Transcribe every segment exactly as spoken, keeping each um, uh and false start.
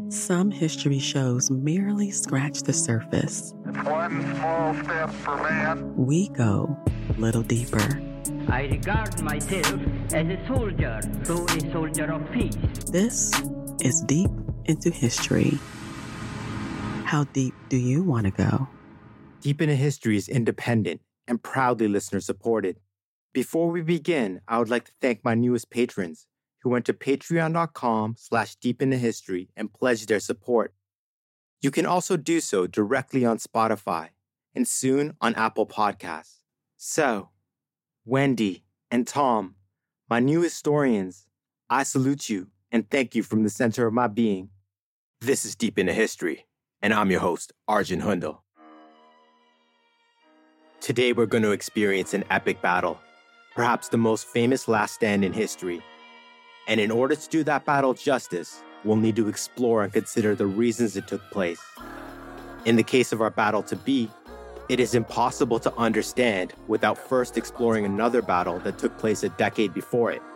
Some history shows merely scratch the surface. It's one small step for man. We go a little deeper. I regard myself as a soldier, though a soldier of peace. This is Deep into History. How deep do you want to go? Deep into History is independent and proudly listener-supported. Before we begin, I would like to thank my newest patrons who went to patreon.com slash deep into history and pledged their support. You can also do so directly on Spotify and soon on Apple Podcasts. So, Wendy and Tom, my new historians, I salute you and thank you from the center of my being. This is Deep into History, and I'm your host, Arjun Hundal. Today we're going to experience an epic battle, perhaps the most famous last stand in history. And in order to do that battle justice, we'll need to explore and consider the reasons it took place. In the case of our battle to be, it is impossible to understand without first exploring another battle that took place a decade before it.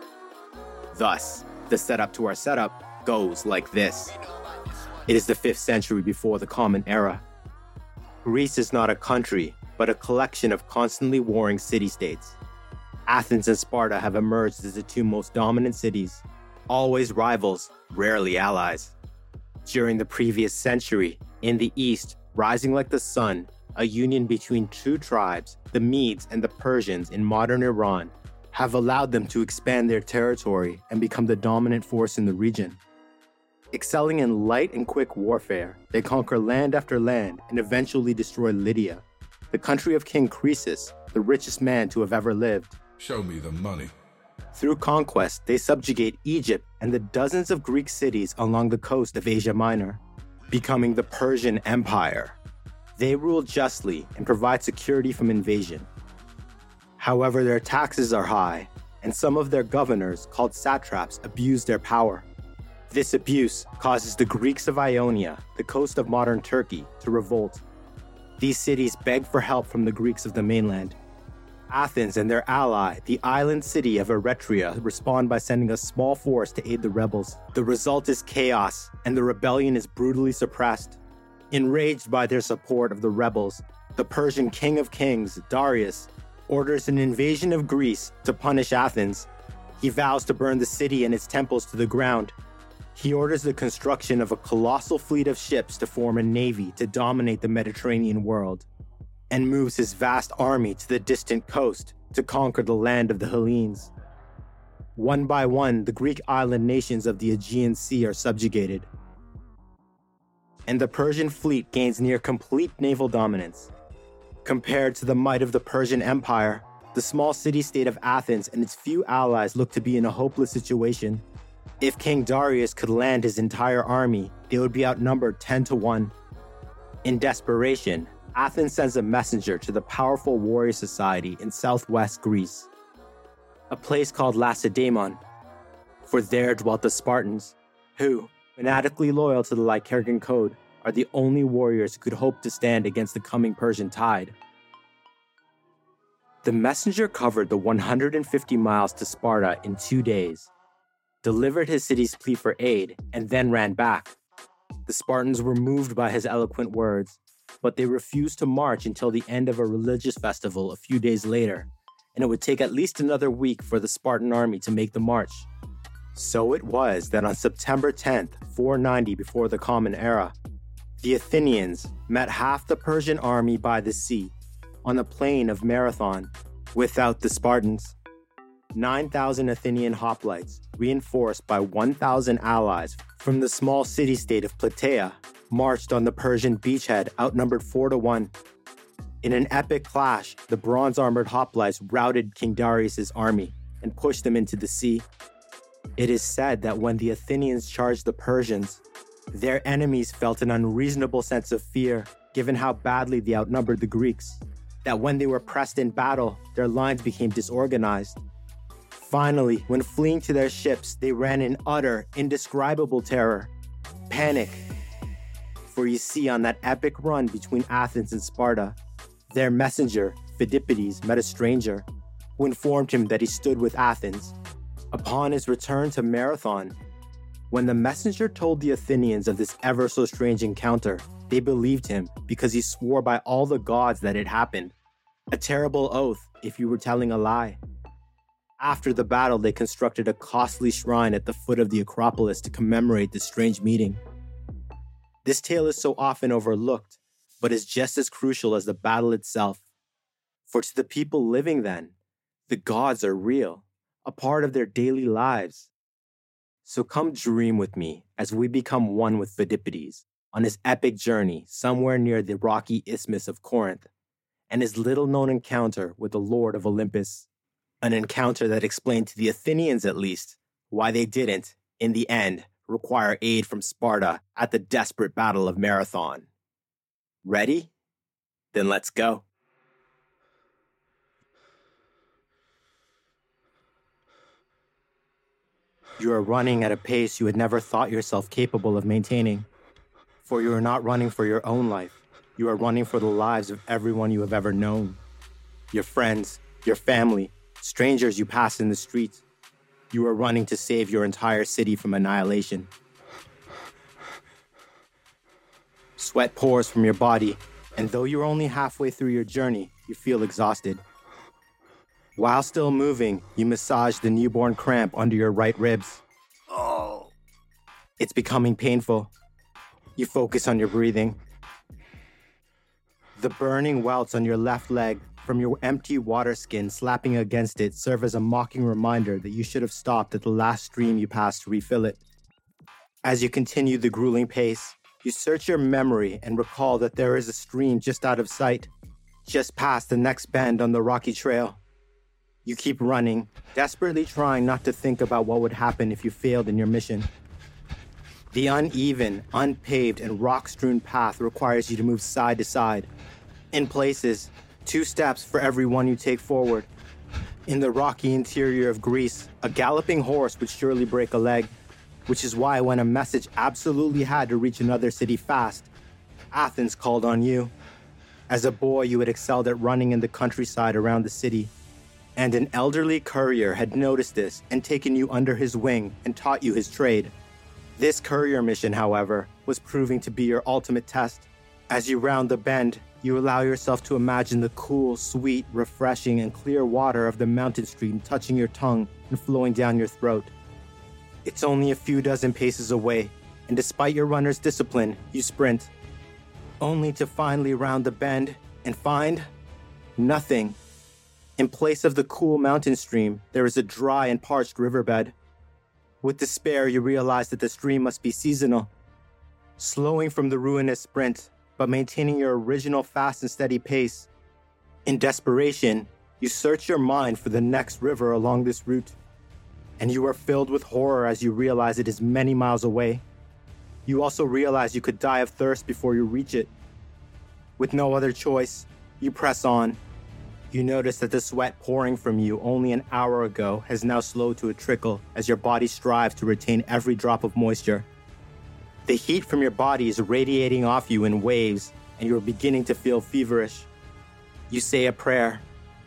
Thus, the setup to our setup goes like this. It is the fifth century before the Common Era. Greece is not a country, but a collection of constantly warring city-states. Athens and Sparta have emerged as the two most dominant cities, always rivals, rarely allies. During the previous century, in the east, rising like the sun, a union between two tribes, the Medes and the Persians in modern Iran, have allowed them to expand their territory and become the dominant force in the region. Excelling in light and quick warfare, they conquer land after land and eventually destroy Lydia, the country of King Croesus, the richest man to have ever lived. Show me the money. Through conquest, they subjugate Egypt and the dozens of Greek cities along the coast of Asia Minor, becoming the Persian Empire. They rule justly and provide security from invasion. However, their taxes are high, and some of their governors, called satraps, abuse their power. This abuse causes the Greeks of Ionia, the coast of modern Turkey, to revolt. These cities beg for help from the Greeks of the mainland. Athens and their ally, the island city of Eretria, respond by sending a small force to aid the rebels. The result is chaos, and the rebellion is brutally suppressed. Enraged by their support of the rebels, the Persian king of kings, Darius, orders an invasion of Greece to punish Athens. He vows to burn the city and its temples to the ground. He orders the construction of a colossal fleet of ships to form a navy to dominate the Mediterranean world, and moves his vast army to the distant coast to conquer the land of the Hellenes. One by one, the Greek island nations of the Aegean Sea are subjugated, and the Persian fleet gains near complete naval dominance. Compared to the might of the Persian Empire, the small city-state of Athens and its few allies look to be in a hopeless situation. If King Darius could land his entire army, they would be outnumbered ten to one. In desperation, Athens sends a messenger to the powerful warrior society in southwest Greece, a place called Lacedaemon, for there dwelt the Spartans, who, fanatically loyal to the Lycurgan Code, are the only warriors who could hope to stand against the coming Persian tide. The messenger covered the one hundred fifty miles to Sparta in two days, delivered his city's plea for aid, and then ran back. The Spartans were moved by his eloquent words, but they refused to march until the end of a religious festival a few days later, and it would take at least another week for the Spartan army to make the march. So it was that on September tenth, four ninety before the Common Era, the Athenians met half the Persian army by the sea, on the plain of Marathon, without the Spartans. nine thousand Athenian hoplites, reinforced by one thousand allies from the small city-state of Plataea, marched on the Persian beachhead outnumbered four to one. In an epic clash, the bronze-armored hoplites routed King Darius' army and pushed them into the sea. It is said that when the Athenians charged the Persians, their enemies felt an unreasonable sense of fear, given how badly they outnumbered the Greeks, that when they were pressed in battle, their lines became disorganized. Finally, when fleeing to their ships, they ran in utter, indescribable terror, panic. For you see, on that epic run between Athens and Sparta, their messenger, Phidippides, met a stranger, who informed him that he stood with Athens. Upon his return to Marathon, When the messenger told the Athenians of this ever so strange encounter, they believed him because he swore by all the gods that it happened. A terrible oath if you were telling a lie. After the battle, they constructed a costly shrine at the foot of the Acropolis to commemorate this strange meeting. This tale is so often overlooked, but is just as crucial as the battle itself. For to the people living then, the gods are real, a part of their daily lives. So come dream with me as we become one with Pheidippides on his epic journey somewhere near the rocky isthmus of Corinth, and his little-known encounter with the Lord of Olympus. An encounter that explained to the Athenians, at least, why they didn't, in the end, require aid from Sparta at the desperate Battle of Marathon. Ready? Then let's go. You are running at a pace you had never thought yourself capable of maintaining. For you are not running for your own life. You are running for the lives of everyone you have ever known. Your friends, your family, strangers you pass in the streets. You are running to save your entire city from annihilation. Sweat pours from your body, and though you're only halfway through your journey, you feel exhausted. While still moving, you massage the newborn cramp under your right ribs. Oh. It's becoming painful. You focus on your breathing. The burning welts on your left leg from your empty water skin slapping against it serve as a mocking reminder that you should have stopped at the last stream you passed to refill it. As you continue the grueling pace, you search your memory and recall that there is a stream just out of sight, just past the next bend on the rocky trail. You keep running, desperately trying not to think about what would happen if you failed in your mission. The uneven, unpaved, and rock-strewn path requires you to move side to side. In places, two steps for every one you take forward. In the rocky interior of Greece, a galloping horse would surely break a leg, which is why when a message absolutely had to reach another city fast, Athens called on you. As a boy, you had excelled at running in the countryside around the city, and an elderly courier had noticed this and taken you under his wing and taught you his trade. This courier mission, however, was proving to be your ultimate test. As you round the bend, you allow yourself to imagine the cool, sweet, refreshing, and clear water of the mountain stream touching your tongue and flowing down your throat. It's only a few dozen paces away, and despite your runner's discipline, you sprint, only to finally round the bend and find nothing. In place of the cool mountain stream, there is a dry and parched riverbed. With despair, you realize that the stream must be seasonal. Slowing from the ruinous sprint, but maintaining your original fast and steady pace. In desperation, you search your mind for the next river along this route, and you are filled with horror as you realize it is many miles away. You also realize you could die of thirst before you reach it. With no other choice, you press on. You notice that the sweat pouring from you only an hour ago has now slowed to a trickle as your body strives to retain every drop of moisture. The heat from your body is radiating off you in waves, and you are beginning to feel feverish. You say a prayer.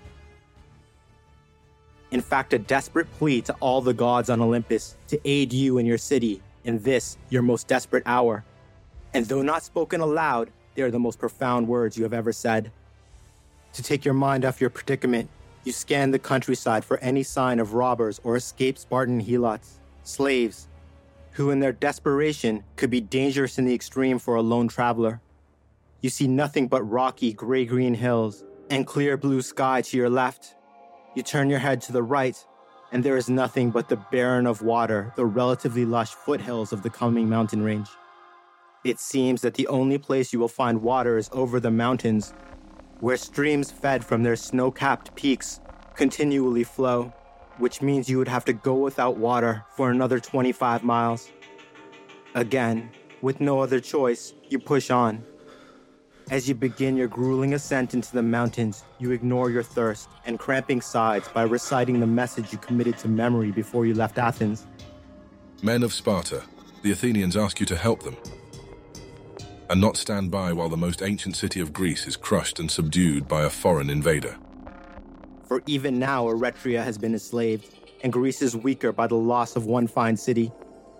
In fact, a desperate plea to all the gods on Olympus to aid you and your city in this, your most desperate hour. And though not spoken aloud, they are the most profound words you have ever said. To take your mind off your predicament, you scan the countryside for any sign of robbers or escaped Spartan helots, slaves, who in their desperation could be dangerous in the extreme for a lone traveler. You see nothing but rocky gray-green hills and clear blue sky to your left. You turn your head to the right, and there is nothing but the barren of water, the relatively lush foothills of the coming mountain range. It seems that the only place you will find water is over the mountains, where streams fed from their snow-capped peaks continually flow, which means you would have to go without water for another twenty-five miles. Again, with no other choice, you push on. As you begin your grueling ascent into the mountains, you ignore your thirst and cramping sides by reciting the message you committed to memory before you left Athens. Men of Sparta, the Athenians ask you to help them, and not stand by while the most ancient city of Greece is crushed and subdued by a foreign invader. For even now, Eretria has been enslaved, and Greece is weaker by the loss of one fine city.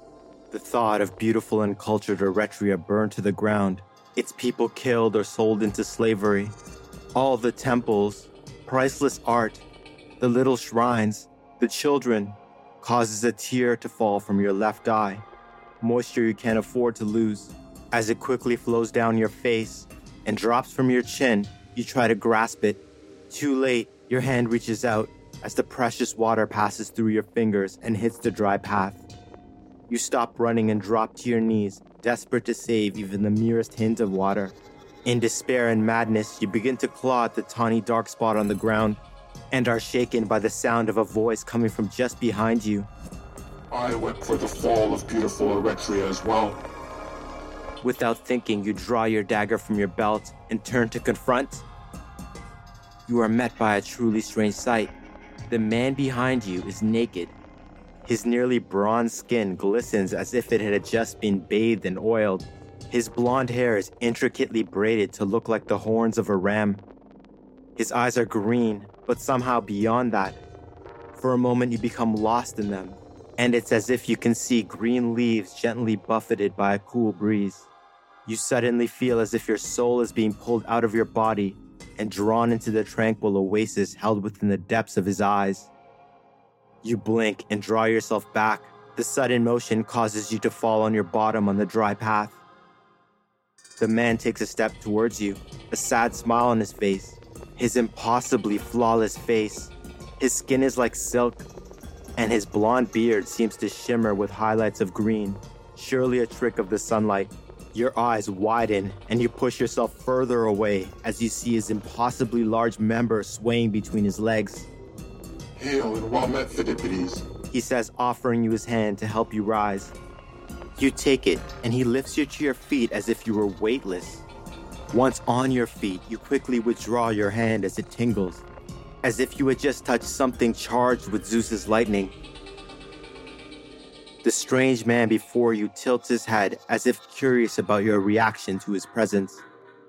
The thought of beautiful and cultured Eretria burned to the ground, its people killed or sold into slavery. All the temples, priceless art, the little shrines, the children, causes a tear to fall from your left eye, moisture you can't afford to lose. As it quickly flows down your face and drops from your chin, you try to grasp it. Too late, your hand reaches out as the precious water passes through your fingers and hits the dry path. You stop running and drop to your knees, desperate to save even the merest hint of water. In despair and madness, you begin to claw at the tawny dark spot on the ground and are shaken by the sound of a voice coming from just behind you. I wept for the fall of beautiful Eretria as well. Without thinking, you draw your dagger from your belt and turn to confront. You are met by a truly strange sight. The man behind you is naked. His nearly bronze skin glistens as if it had just been bathed and oiled. His blonde hair is intricately braided to look like the horns of a ram. His eyes are green, but somehow beyond that. For a moment, you become lost in them, and it's as if you can see green leaves gently buffeted by a cool breeze. You suddenly feel as if your soul is being pulled out of your body and drawn into the tranquil oasis held within the depths of his eyes. You blink and draw yourself back. The sudden motion causes you to fall on your bottom on the dry path. The man takes a step towards you, a sad smile on his face. His impossibly flawless face. His skin is like silk, and his blonde beard seems to shimmer with highlights of green, surely a trick of the sunlight. Your eyes widen, and you push yourself further away as you see his impossibly large member swaying between his legs. Hail and well met, Phidippides, he says, offering you his hand to help you rise. You take it, and he lifts you to your feet as if you were weightless. Once on your feet, you quickly withdraw your hand as it tingles, as if you had just touched something charged with Zeus's lightning. The strange man before you tilts his head as if curious about your reaction to his presence.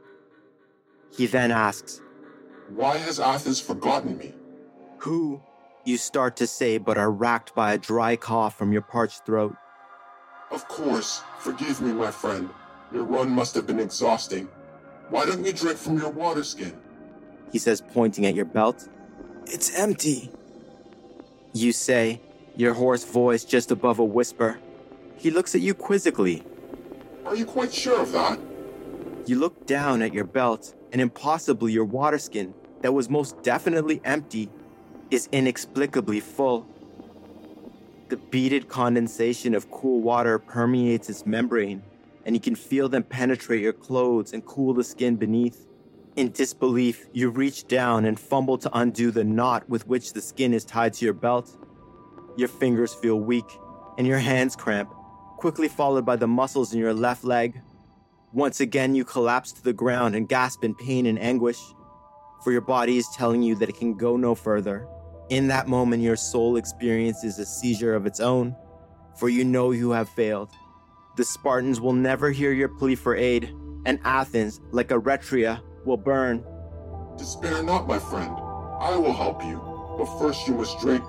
He then asks, why has Athens forgotten me? Who? You start to say, but are racked by a dry cough from your parched throat. Of course. Forgive me, my friend. Your run must have been exhausting. Why don't you drink from your water skin? He says, pointing at your belt. It's empty. You say, your hoarse voice just above a whisper. He looks at you quizzically. Are you quite sure of that? You look down at your belt, and impossibly your water skin, that was most definitely empty, is inexplicably full. The beaded condensation of cool water permeates its membrane, and you can feel them penetrate your clothes and cool the skin beneath. In disbelief, you reach down and fumble to undo the knot with which the skin is tied to your belt. Your fingers feel weak, and your hands cramp, quickly followed by the muscles in your left leg. Once again, you collapse to the ground and gasp in pain and anguish, for your body is telling you that it can go no further. In that moment, your soul experiences a seizure of its own, for you know you have failed. The Spartans will never hear your plea for aid, and Athens, like Eretria, will burn. Despair not, my friend. I will help you, but first you must drink.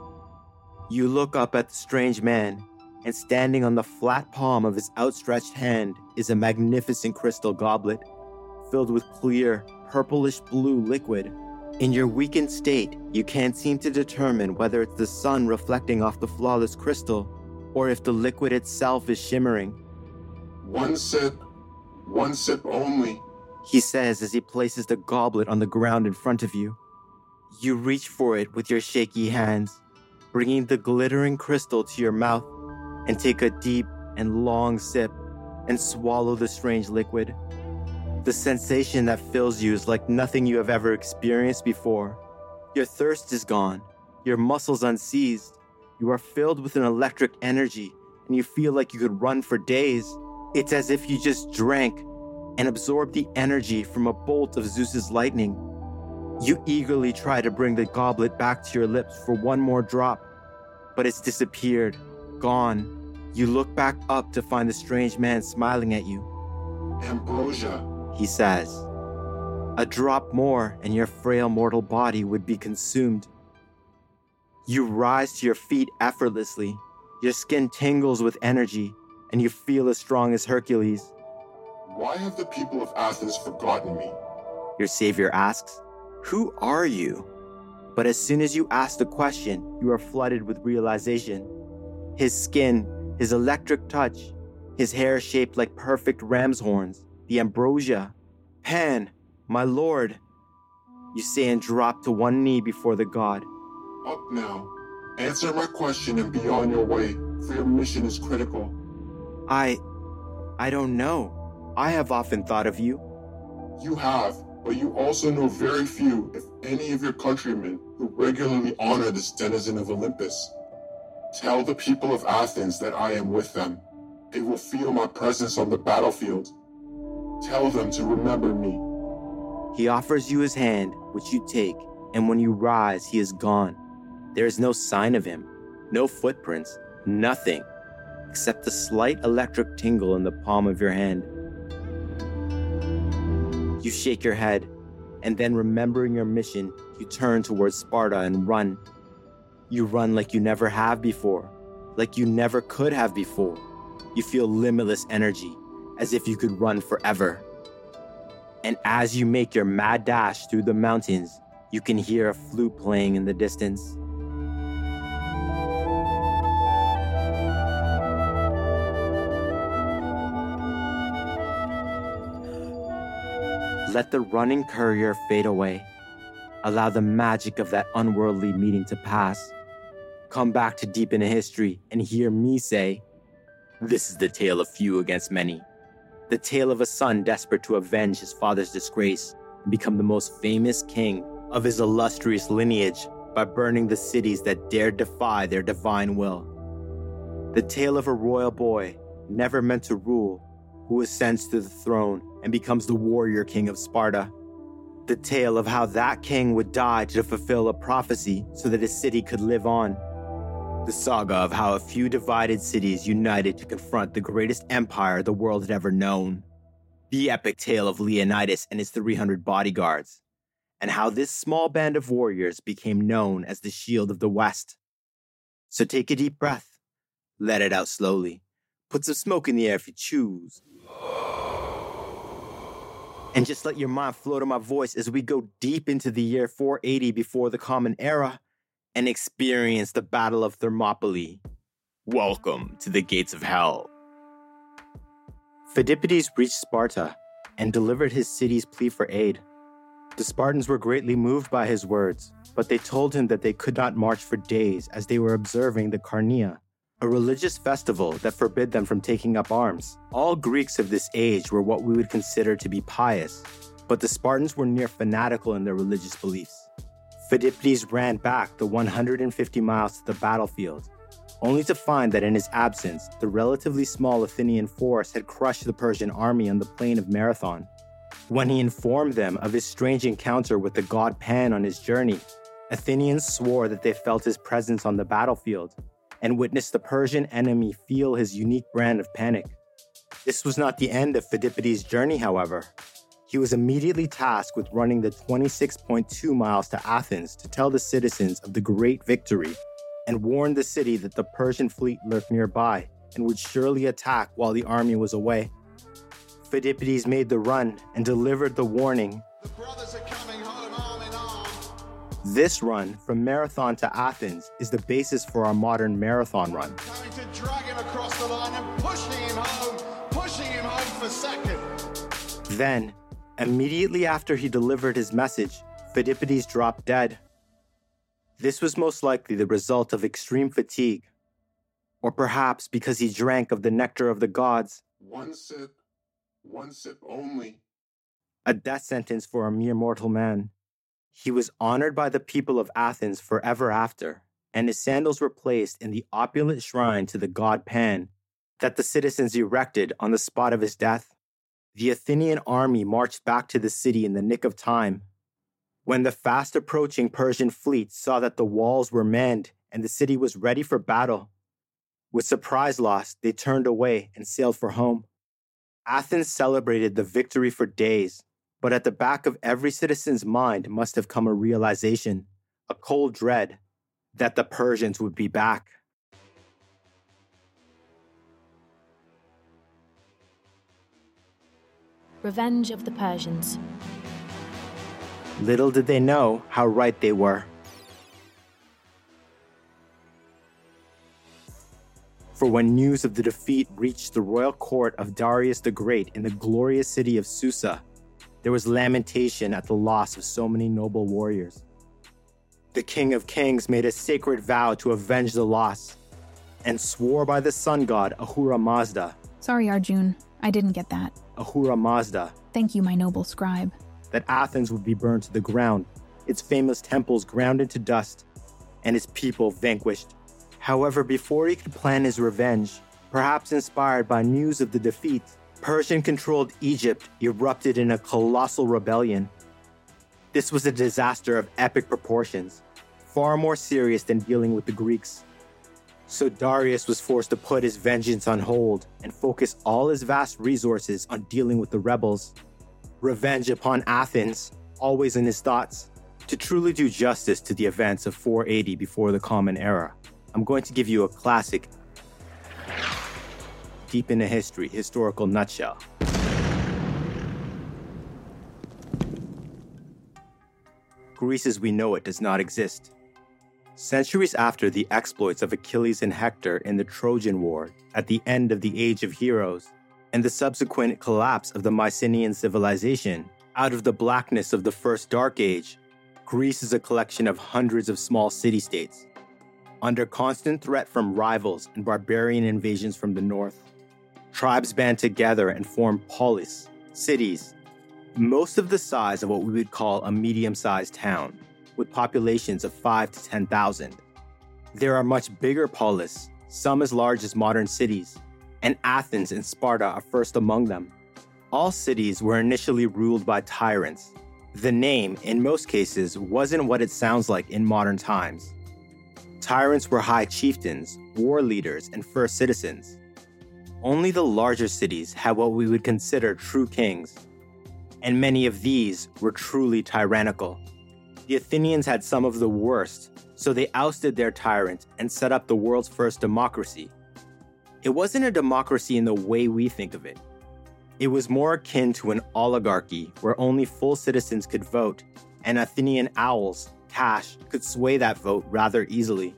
You look up at the strange man, and standing on the flat palm of his outstretched hand is a magnificent crystal goblet, filled with clear, purplish-blue liquid. In your weakened state, you can't seem to determine whether it's the sun reflecting off the flawless crystal, or if the liquid itself is shimmering. One sip, one sip only, he says as he places the goblet on the ground in front of you. You reach for it with your shaky hands, bringing the glittering crystal to your mouth, and take a deep and long sip and swallow the strange liquid. The sensation that fills you is like nothing you have ever experienced before. Your thirst is gone, your muscles unseized. You are filled with an electric energy, and you feel like you could run for days. It's as if you just drank and absorbed the energy from a bolt of Zeus's lightning. You eagerly try to bring the goblet back to your lips for one more drop, but it's disappeared, gone. You look back up to find the strange man smiling at you. Ambrosia, he says. A drop more and your frail mortal body would be consumed. You rise to your feet effortlessly, Your skin tingles with energy, and you feel as strong as Hercules. Why have the people of Athens forgotten me? Your savior asks, "Who are you?" But as soon as you ask the question, you are flooded with realization. His skin, his electric touch, his hair shaped like perfect ram's horns, the ambrosia. "Pan, my lord," you say and drop to one knee before the god. Up now. Answer my question and be on your way, for your mission is critical. I... I don't know. I have often thought of you. You have, but you also know very few, if any, of your countrymen who regularly honor this denizen of Olympus. Tell the people of Athens that I am with them. They will feel my presence on the battlefield. Tell them to remember me. He offers you his hand, which you take, and when you rise, he is gone. There is no sign of him, no footprints, nothing, except the slight electric tingle in the palm of your hand. You shake your head, and then remembering your mission, you turn towards Sparta and run. You run like you never have before, like you never could have before. You feel limitless energy, as if you could run forever. And as you make your mad dash through the mountains, you can hear a flute playing in the distance. Let the running courier fade away. Allow the magic of that unworldly meeting to pass. Come back to deep into history and hear me say, "This is the tale of few against many. The tale of a son desperate to avenge his father's disgrace and become the most famous king of his illustrious lineage by burning the cities that dared defy their divine will. The tale of a royal boy, never meant to rule, who ascends to the throne and becomes the warrior king of Sparta. The tale of how that king would die to fulfill a prophecy so that his city could live on. The saga of how a few divided cities united to confront the greatest empire the world had ever known. The epic tale of Leonidas and his three hundred bodyguards, and how this small band of warriors became known as the Shield of the West. So take a deep breath, let it out slowly, put some smoke in the air if you choose, and just let your mind flow to my voice as we go deep into the year four eighty before the Common Era and experience the Battle of Thermopylae. Welcome to the gates of hell. Phidippides reached Sparta and delivered his city's plea for aid. The Spartans were greatly moved by his words, but they told him that they could not march for days as they were observing the Carnia, a religious festival that forbid them from taking up arms. All Greeks of this age were what we would consider to be pious, but the Spartans were near fanatical in their religious beliefs. Phidippides ran back the one hundred fifty miles to the battlefield, only to find that in his absence, the relatively small Athenian force had crushed the Persian army on the plain of Marathon. When he informed them of his strange encounter with the god Pan on his journey, Athenians swore that they felt his presence on the battlefield and witnessed the Persian enemy feel his unique brand of panic. This was not the end of Phidippides' journey, however. He was immediately tasked with running the twenty-six point two miles to Athens to tell the citizens of the great victory and warn the city that the Persian fleet lurked nearby and would surely attack while the army was away. Phidippides made the run and delivered the warning. The brothers are coming home arm in arm. This run from Marathon to Athens is the basis for our modern marathon run. Coming to drag him across the line and pushing him home, pushing him home for second. Then, immediately after he delivered his message, Phidippides dropped dead. This was most likely the result of extreme fatigue, or perhaps because he drank of the nectar of the gods. One sip, one sip only. A death sentence for a mere mortal man. He was honored by the people of Athens forever after, and his sandals were placed in the opulent shrine to the god Pan that the citizens erected on the spot of his death. The Athenian army marched back to the city in the nick of time. When the fast-approaching Persian fleet saw that the walls were manned and the city was ready for battle, with surprise lost, they turned away and sailed for home. Athens celebrated the victory for days, but at the back of every citizen's mind must have come a realization, a cold dread, that the Persians would be back. Revenge of the Persians. Little did they know how right they were. For when news of the defeat reached the royal court of Darius the Great in the glorious city of Susa, there was lamentation at the loss of so many noble warriors. The King of Kings made a sacred vow to avenge the loss and swore by the sun god Ahura Mazda. Sorry, Arjun, I didn't get that. Ahura Mazda. Thank you, my noble scribe. That Athens would be burned to the ground, its famous temples ground into dust, and its people vanquished. However, before he could plan his revenge, perhaps inspired by news of the defeat, Persian-controlled Egypt erupted in a colossal rebellion. This was a disaster of epic proportions, far more serious than dealing with the Greeks. So Darius was forced to put his vengeance on hold and focus all his vast resources on dealing with the rebels. Revenge upon Athens, always in his thoughts. To truly do justice to the events of four eighty before the Common Era, I'm going to give you a classic, deep into history, historical nutshell. Greece as we know it does not exist. Centuries after the exploits of Achilles and Hector in the Trojan War at the end of the Age of Heroes, and the subsequent collapse of the Mycenaean civilization, out of the blackness of the First Dark Age, Greece is a collection of hundreds of small city-states, under constant threat from rivals and barbarian invasions from the north. Tribes band together and form polis, cities, most of the size of what we would call a medium-sized town, with populations of five to ten thousand. There are much bigger polis, some as large as modern cities, and Athens and Sparta are first among them. All cities were initially ruled by tyrants. The name, in most cases, wasn't what it sounds like in modern times. Tyrants were high chieftains, war leaders, and first citizens. Only the larger cities had what we would consider true kings, and many of these were truly tyrannical. The Athenians had some of the worst, so they ousted their tyrant and set up the world's first democracy. It wasn't a democracy in the way we think of it. It was more akin to an oligarchy where only full citizens could vote, and Athenian owls, cash, could sway that vote rather easily.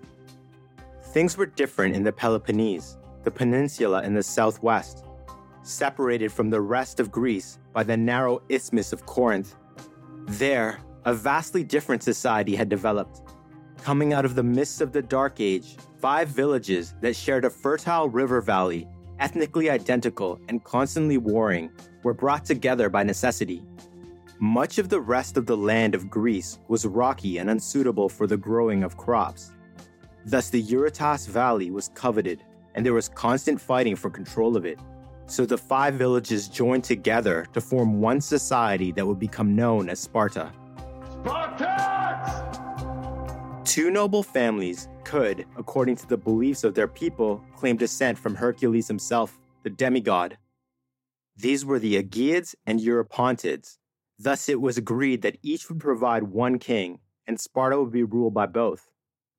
Things were different in the Peloponnese, the peninsula in the southwest, separated from the rest of Greece by the narrow isthmus of Corinth. There, a vastly different society had developed. Coming out of the mists of the Dark Age, five villages that shared a fertile river valley, ethnically identical and constantly warring, were brought together by necessity. Much of the rest of the land of Greece was rocky and unsuitable for the growing of crops. Thus, the Eurotas Valley was coveted, and there was constant fighting for control of it. So the five villages joined together to form one society that would become known as Sparta. Spartans! Two noble families could, according to the beliefs of their people, claim descent from Hercules himself, the demigod. These were the Aeaeids and Eurypontids. Thus it was agreed that each would provide one king, and Sparta would be ruled by both.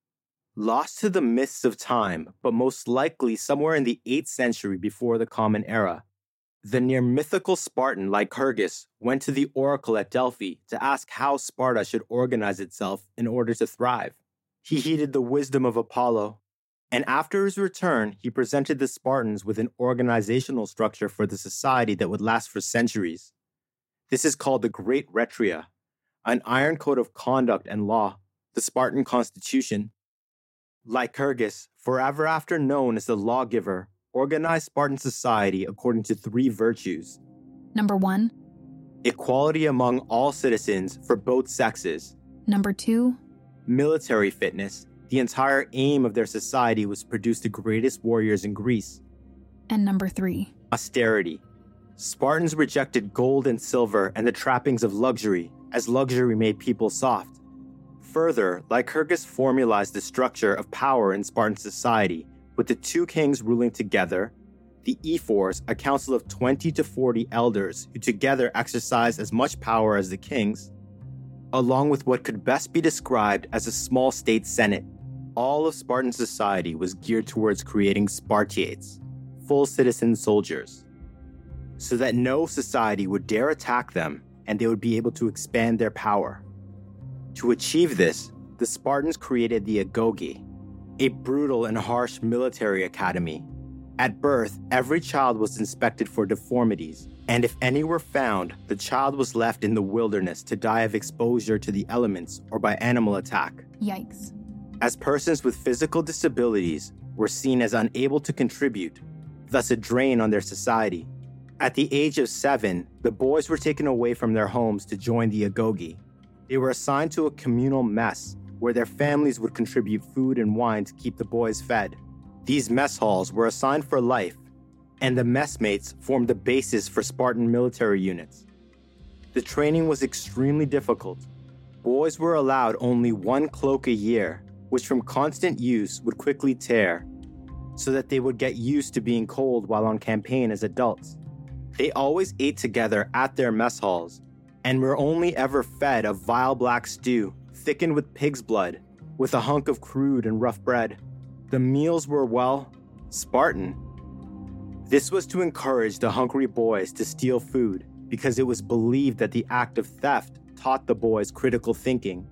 Lost to the mists of time, but most likely somewhere in the eighth century before the Common Era, the near-mythical Spartan Lycurgus went to the oracle at Delphi to ask how Sparta should organize itself in order to thrive. He heeded the wisdom of Apollo, and after his return, he presented the Spartans with an organizational structure for the society that would last for centuries. This is called the Great Retria, an iron code of conduct and law, the Spartan constitution. Lycurgus, forever after known as the lawgiver, organized Spartan society according to three virtues. Number one, equality among all citizens for both sexes. Number two, military fitness. The entire aim of their society was to produce the greatest warriors in Greece. And number three, austerity. Spartans rejected gold and silver and the trappings of luxury, as luxury made people soft. Further, Lycurgus formalized the structure of power in Spartan society, with the two kings ruling together, the ephors, a council of twenty to forty elders who together exercised as much power as the kings, along with what could best be described as a small state senate. All of Spartan society was geared towards creating Spartiates, full citizen soldiers. so that no society would dare attack them and they would be able to expand their power. To achieve this, the Spartans created the Agoge, a brutal and harsh military academy. At birth, every child was inspected for deformities, and if any were found, the child was left in the wilderness to die of exposure to the elements or by animal attack. Yikes. As persons with physical disabilities were seen as unable to contribute, thus a drain on their society. At the age of seven, the boys were taken away from their homes to join the Agoge. They were assigned to a communal mess where their families would contribute food and wine to keep the boys fed. These mess halls were assigned for life, and the messmates formed the basis for Spartan military units. The training was extremely difficult. Boys were allowed only one cloak a year, which from constant use would quickly tear, so that they would get used to being cold while on campaign as adults. They always ate together at their mess halls, and were only ever fed a vile black stew, thickened with pig's blood, with a hunk of crude and rough bread. The meals were, well, Spartan. This was to encourage the hungry boys to steal food, because it was believed that the act of theft taught the boys critical thinking.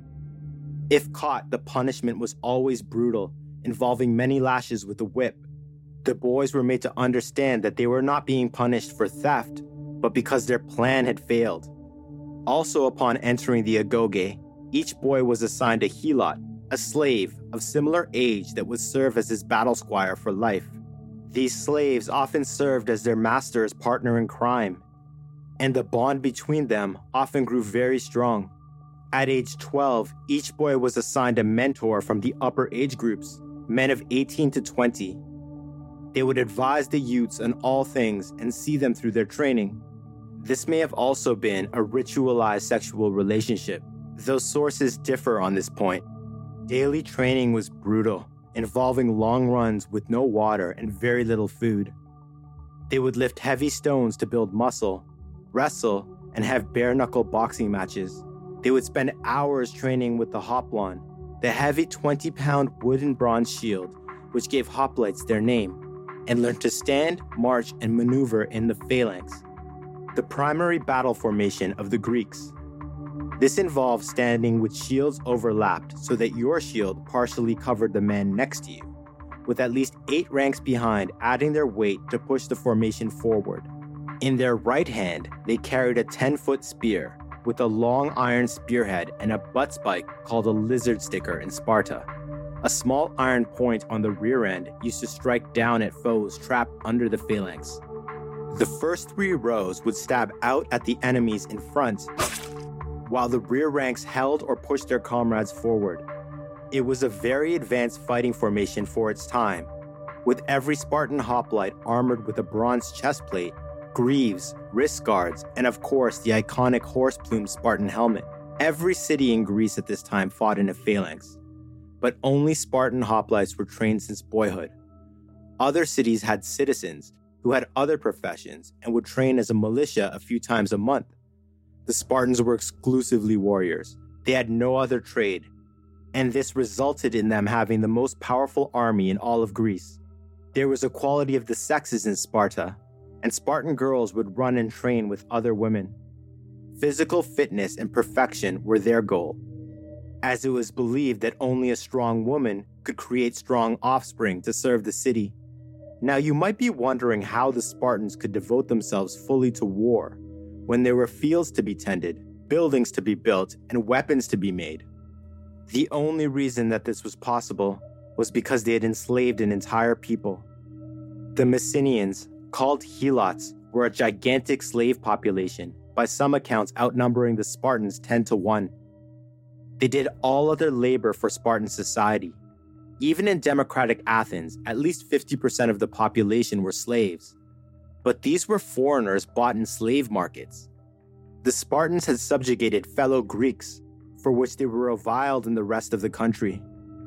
If caught, the punishment was always brutal, involving many lashes with a whip. The boys were made to understand that they were not being punished for theft, but because their plan had failed. Also, upon entering the Agoge, each boy was assigned a helot, a slave of similar age that would serve as his battle squire for life. These slaves often served as their master's partner in crime, and the bond between them often grew very strong. At age twelve, each boy was assigned a mentor from the upper age groups, men of eighteen to twenty. They would advise the youths on all things and see them through their training. This may have also been a ritualized sexual relationship, though sources differ on this point. Daily training was brutal, involving long runs with no water and very little food. They would lift heavy stones to build muscle, wrestle, and have bare-knuckle boxing matches. They would spend hours training with the hoplon, the heavy twenty-pound wooden bronze shield, which gave hoplites their name, and learn to stand, march, and maneuver in the phalanx, the primary battle formation of the Greeks. This involved standing with shields overlapped so that your shield partially covered the man next to you, with at least eight ranks behind adding their weight to push the formation forward. In their right hand, they carried a ten-foot spear with a long iron spearhead and a butt spike called a lizard sticker in Sparta. A small iron point on the rear end used to strike down at foes trapped under the phalanx. The first three rows would stab out at the enemies in front, while the rear ranks held or pushed their comrades forward. It was a very advanced fighting formation for its time, with every Spartan hoplite armored with a bronze chestplate, greaves, wrist guards, and of course the iconic horse-plumed Spartan helmet. Every city in Greece at this time fought in a phalanx, but only Spartan hoplites were trained since boyhood. Other cities had citizens who had other professions and would train as a militia a few times a month. The Spartans were exclusively warriors. They had no other trade, and this resulted in them having the most powerful army in all of Greece. There was equality of the sexes in Sparta, and Spartan girls would run and train with other women. Physical fitness and perfection were their goal, as it was believed that only a strong woman could create strong offspring to serve the city. Now you might be wondering how the Spartans could devote themselves fully to war when there were fields to be tended, buildings to be built, and weapons to be made. The only reason that this was possible was because they had enslaved an entire people. The Messenians, called Helots, were a gigantic slave population, by some accounts outnumbering the Spartans ten to one. They did all other labor for Spartan society. Even in democratic Athens, at least fifty percent of the population were slaves. But these were foreigners bought in slave markets. The Spartans had subjugated fellow Greeks, for which they were reviled in the rest of the country.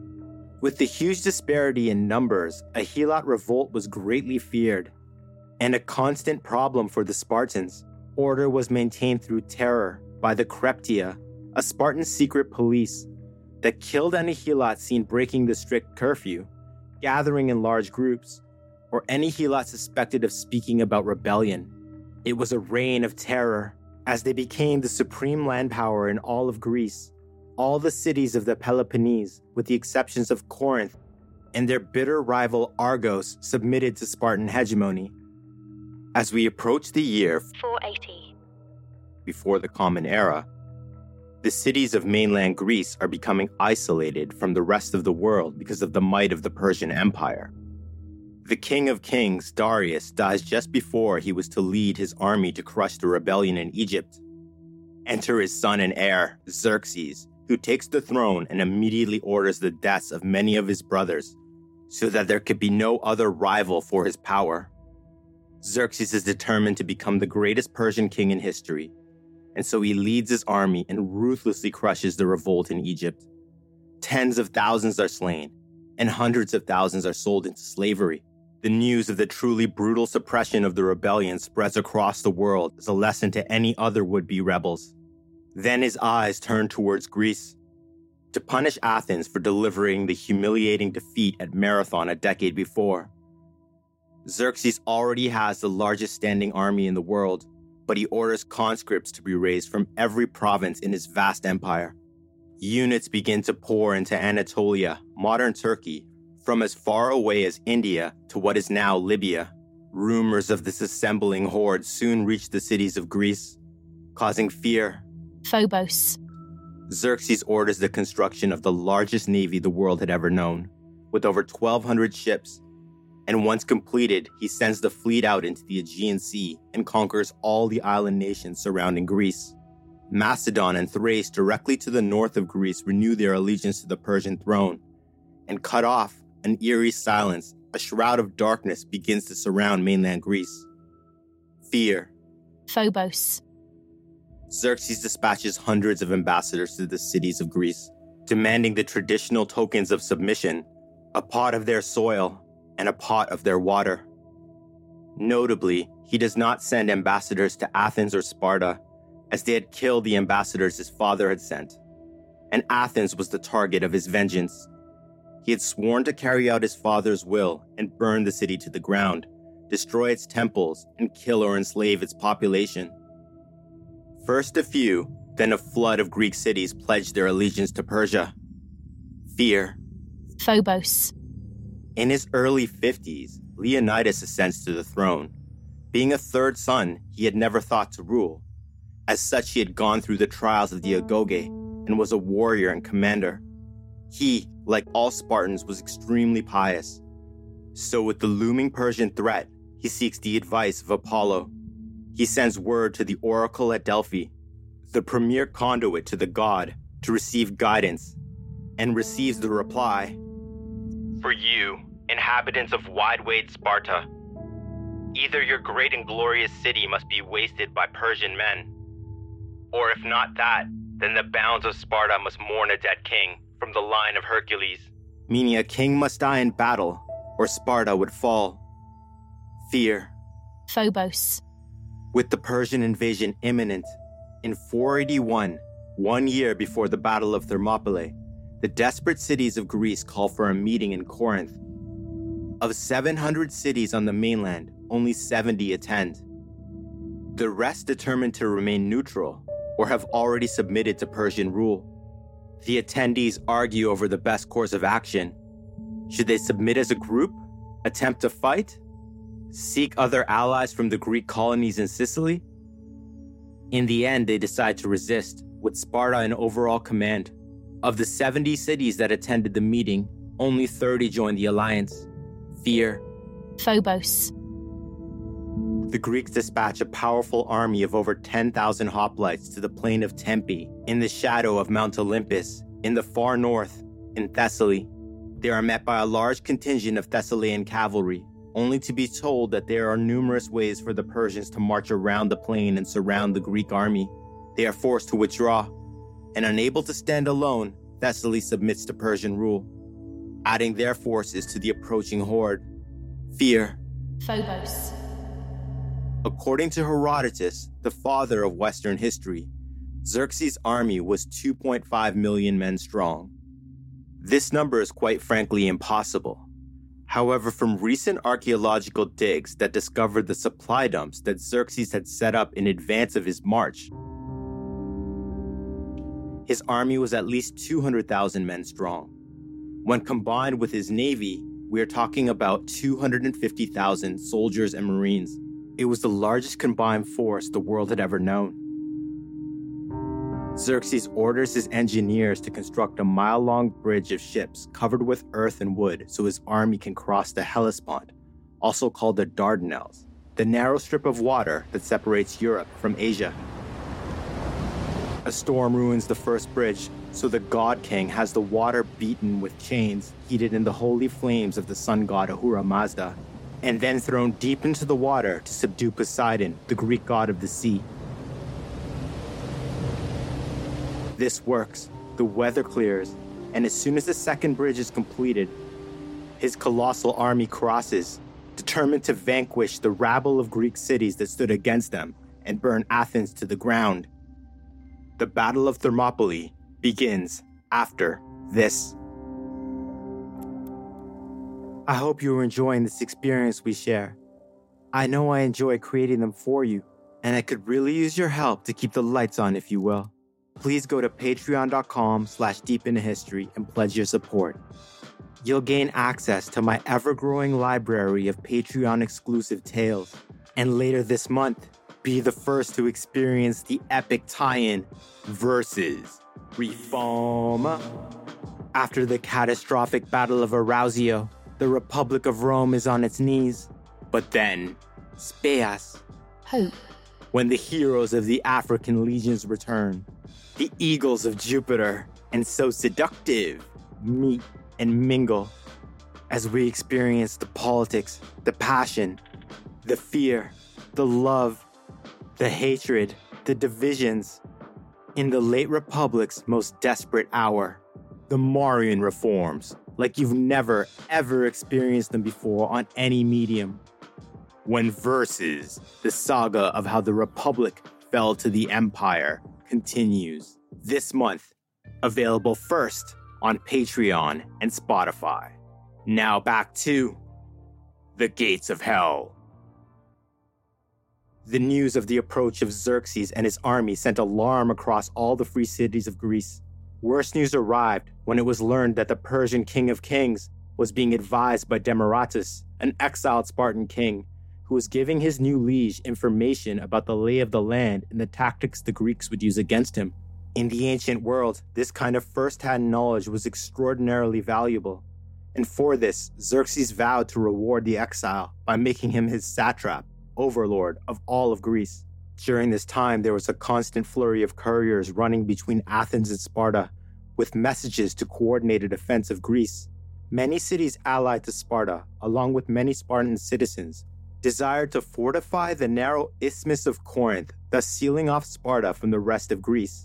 With the huge disparity in numbers, a Helot revolt was greatly feared, and a constant problem for the Spartans. Order was maintained through terror by the Kreptia, a Spartan secret police that killed any Helot seen breaking the strict curfew, gathering in large groups, or any Helot suspected of speaking about rebellion. It was a reign of terror as they became the supreme land power in all of Greece. All the cities of the Peloponnese, with the exceptions of Corinth, and their bitter rival Argos submitted to Spartan hegemony. As we approach the year four eighty before the Common Era, the cities of mainland Greece are becoming isolated from the rest of the world because of the might of the Persian Empire. The King of Kings, Darius, dies just before he was to lead his army to crush the rebellion in Egypt. Enter his son and heir, Xerxes, who takes the throne and immediately orders the deaths of many of his brothers, so that there could be no other rival for his power. Xerxes is determined to become the greatest Persian king in history, and so he leads his army and ruthlessly crushes the revolt in Egypt. Tens of thousands are slain, and hundreds of thousands are sold into slavery. The news of the truly brutal suppression of the rebellion spreads across the world as a lesson to any other would-be rebels. Then his eyes turn towards Greece. To punish Athens for delivering the humiliating defeat at Marathon a decade before. Xerxes already has the largest standing army in the world, but he orders conscripts to be raised from every province in his vast empire. Units begin to pour into Anatolia, modern Turkey, from as far away as India to what is now Libya. Rumors of this assembling horde soon reach the cities of Greece, causing fear. Phobos. Xerxes orders the construction of the largest navy the world had ever known, with over twelve hundred ships, and once completed, he sends the fleet out into the Aegean Sea and conquers all the island nations surrounding Greece. Macedon and Thrace, directly to the north of Greece, renew their allegiance to the Persian throne, and cut off, an eerie silence, a shroud of darkness begins to surround mainland Greece. Fear. Phobos. Xerxes dispatches hundreds of ambassadors to the cities of Greece, demanding the traditional tokens of submission, a pot of their soil, and a pot of their water. Notably, he does not send ambassadors to Athens or Sparta, as they had killed the ambassadors his father had sent, and Athens was the target of his vengeance. He had sworn to carry out his father's will and burn the city to the ground, destroy its temples, and kill or enslave its population. First a few, then a flood of Greek cities pledged their allegiance to Persia. Fear. Phobos. In his early fifties, Leonidas ascends to the throne. Being a third son, he had never thought to rule. As such, he had gone through the trials of the Agoge and was a warrior and commander. He, like all Spartans, was extremely pious. So with the looming Persian threat, he seeks the advice of Apollo. He sends word to the oracle at Delphi, the premier conduit to the god, to receive guidance, and receives the reply, "For you, inhabitants of wide-wayed Sparta, either your great and glorious city must be wasted by Persian men, or if not that, then the bounds of Sparta must mourn a dead king from the line of Hercules." Meaning a king must die in battle, or Sparta would fall. Fear. Phobos. With the Persian invasion imminent, in four eighty-one, one year before the Battle of Thermopylae, the desperate cities of Greece call for a meeting in Corinth. Of seven hundred cities on the mainland, only seventy attend. The rest determined to remain neutral or have already submitted to Persian rule. The attendees argue over the best course of action. Should they submit as a group, attempt to fight, seek other allies from the Greek colonies in Sicily? In the end, they decide to resist, with Sparta in overall command. Of the seventy cities that attended the meeting, only thirty joined the alliance. Fear. Phobos. The Greeks dispatch a powerful army of over ten thousand hoplites to the plain of Tempe, in the shadow of Mount Olympus, in the far north, in Thessaly. They are met by a large contingent of Thessalian cavalry, only to be told that there are numerous ways for the Persians to march around the plain and surround the Greek army. They are forced to withdraw, and unable to stand alone, Thessaly submits to Persian rule, adding their forces to the approaching horde. Fear. Phobos. According to Herodotus, the father of Western history, Xerxes' army was two point five million men strong. This number is quite frankly impossible. However, from recent archaeological digs that discovered the supply dumps that Xerxes had set up in advance of his march, his army was at least two hundred thousand men strong. When combined with his navy, we are talking about two hundred fifty thousand soldiers and marines. It was the largest combined force the world had ever known. Xerxes orders his engineers to construct a mile-long bridge of ships covered with earth and wood so his army can cross the Hellespont, also called the Dardanelles, the narrow strip of water that separates Europe from Asia. A storm ruins the first bridge, so the God King has the water beaten with chains heated in the holy flames of the sun god Ahura Mazda, and then thrown deep into the water to subdue Poseidon, the Greek god of the sea. This works, the weather clears, and as soon as the second bridge is completed, his colossal army crosses, determined to vanquish the rabble of Greek cities that stood against them and burn Athens to the ground. The Battle of Thermopylae begins after this. I hope you are enjoying this experience we share. I know I enjoy creating them for you, and I could really use your help to keep the lights on, if you will. Please go to patreon.com slash deep into history and pledge your support. You'll gain access to my ever-growing library of Patreon-exclusive tales, and later this month, be the first to experience the epic tie-in Versus Reform. After the catastrophic Battle of Arausio, the Republic of Rome is on its knees. But then, Speas, Hope. When the heroes of the African legions return, the eagles of Jupiter, and so seductive, meet and mingle as we experience the politics, the passion, the fear, the love, the hatred, the divisions in the late Republic's most desperate hour, the Marian reforms, like you've never, ever experienced them before on any medium. When Versus, the saga of how the Republic fell to the Empire, continues this month, available first on Patreon and Spotify. Now back to The Gates of Hell. The news of the approach of Xerxes and his army sent alarm across all the free cities of Greece. Worse news arrived when it was learned that the Persian King of Kings was being advised by Demaratus, an exiled Spartan king, who was giving his new liege information about the lay of the land and the tactics the Greeks would use against him. In the ancient world, this kind of first-hand knowledge was extraordinarily valuable, and for this, Xerxes vowed to reward the exile by making him his satrap, overlord of all of Greece. During this time, there was a constant flurry of couriers running between Athens and Sparta, with messages to coordinate a defense of Greece. Many cities allied to Sparta, along with many Spartan citizens, desired to fortify the narrow Isthmus of Corinth, thus sealing off Sparta from the rest of Greece.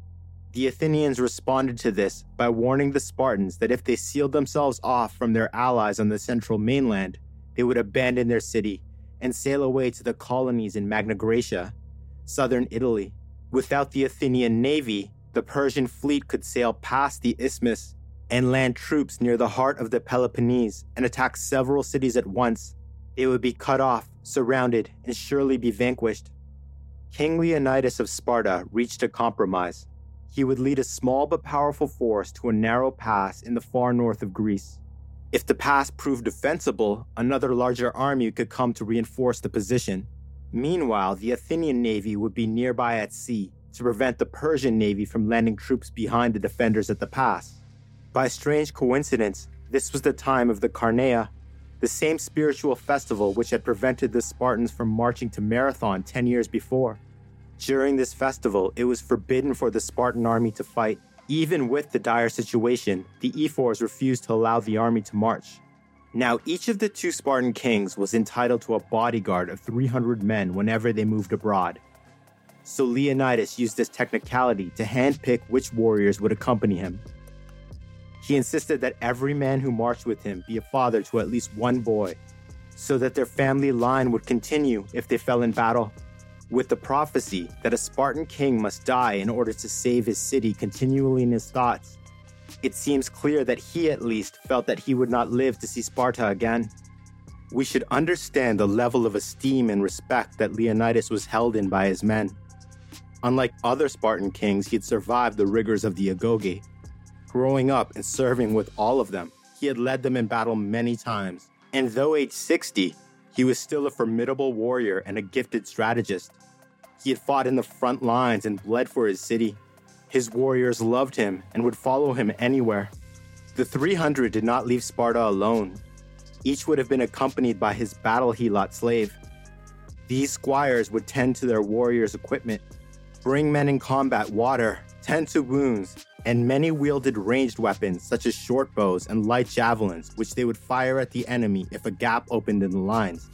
The Athenians responded to this by warning the Spartans that if they sealed themselves off from their allies on the central mainland, they would abandon their city and sail away to the colonies in Magna Graecia, southern Italy. Without the Athenian navy, the Persian fleet could sail past the Isthmus and land troops near the heart of the Peloponnese and attack several cities at once. They would be cut off, surrounded, and surely be vanquished. King Leonidas of Sparta reached a compromise. He would lead a small but powerful force to a narrow pass in the far north of Greece. If the pass proved defensible, another larger army could come to reinforce the position. Meanwhile, the Athenian navy would be nearby at sea to prevent the Persian navy from landing troops behind the defenders at the pass. By strange coincidence, this was the time of the Carneia, the same spiritual festival which had prevented the Spartans from marching to Marathon ten years before. During this festival, it was forbidden for the Spartan army to fight. Even with the dire situation, the ephors refused to allow the army to march. Now, each of the two Spartan kings was entitled to a bodyguard of three hundred men whenever they moved abroad. So Leonidas used this technicality to handpick which warriors would accompany him. He insisted that every man who marched with him be a father to at least one boy, so that their family line would continue if they fell in battle. With the prophecy that a Spartan king must die in order to save his city continually in his thoughts, It seems clear that he at least felt that he would not live to see Sparta again. We should understand the level of esteem and respect that Leonidas was held in by his men. Unlike other Spartan kings, he had survived the rigors of the agoge. Growing up and serving with all of them, he had led them in battle many times. And though aged sixty, he was still a formidable warrior and a gifted strategist. He had fought in the front lines and bled for his city. His warriors loved him and would follow him anywhere. The three hundred did not leave Sparta alone. Each would have been accompanied by his battle helot slave. These squires would tend to their warriors' equipment, bring men in combat water, tend to wounds, and many wielded ranged weapons such as short bows and light javelins, which they would fire at the enemy if a gap opened in the lines.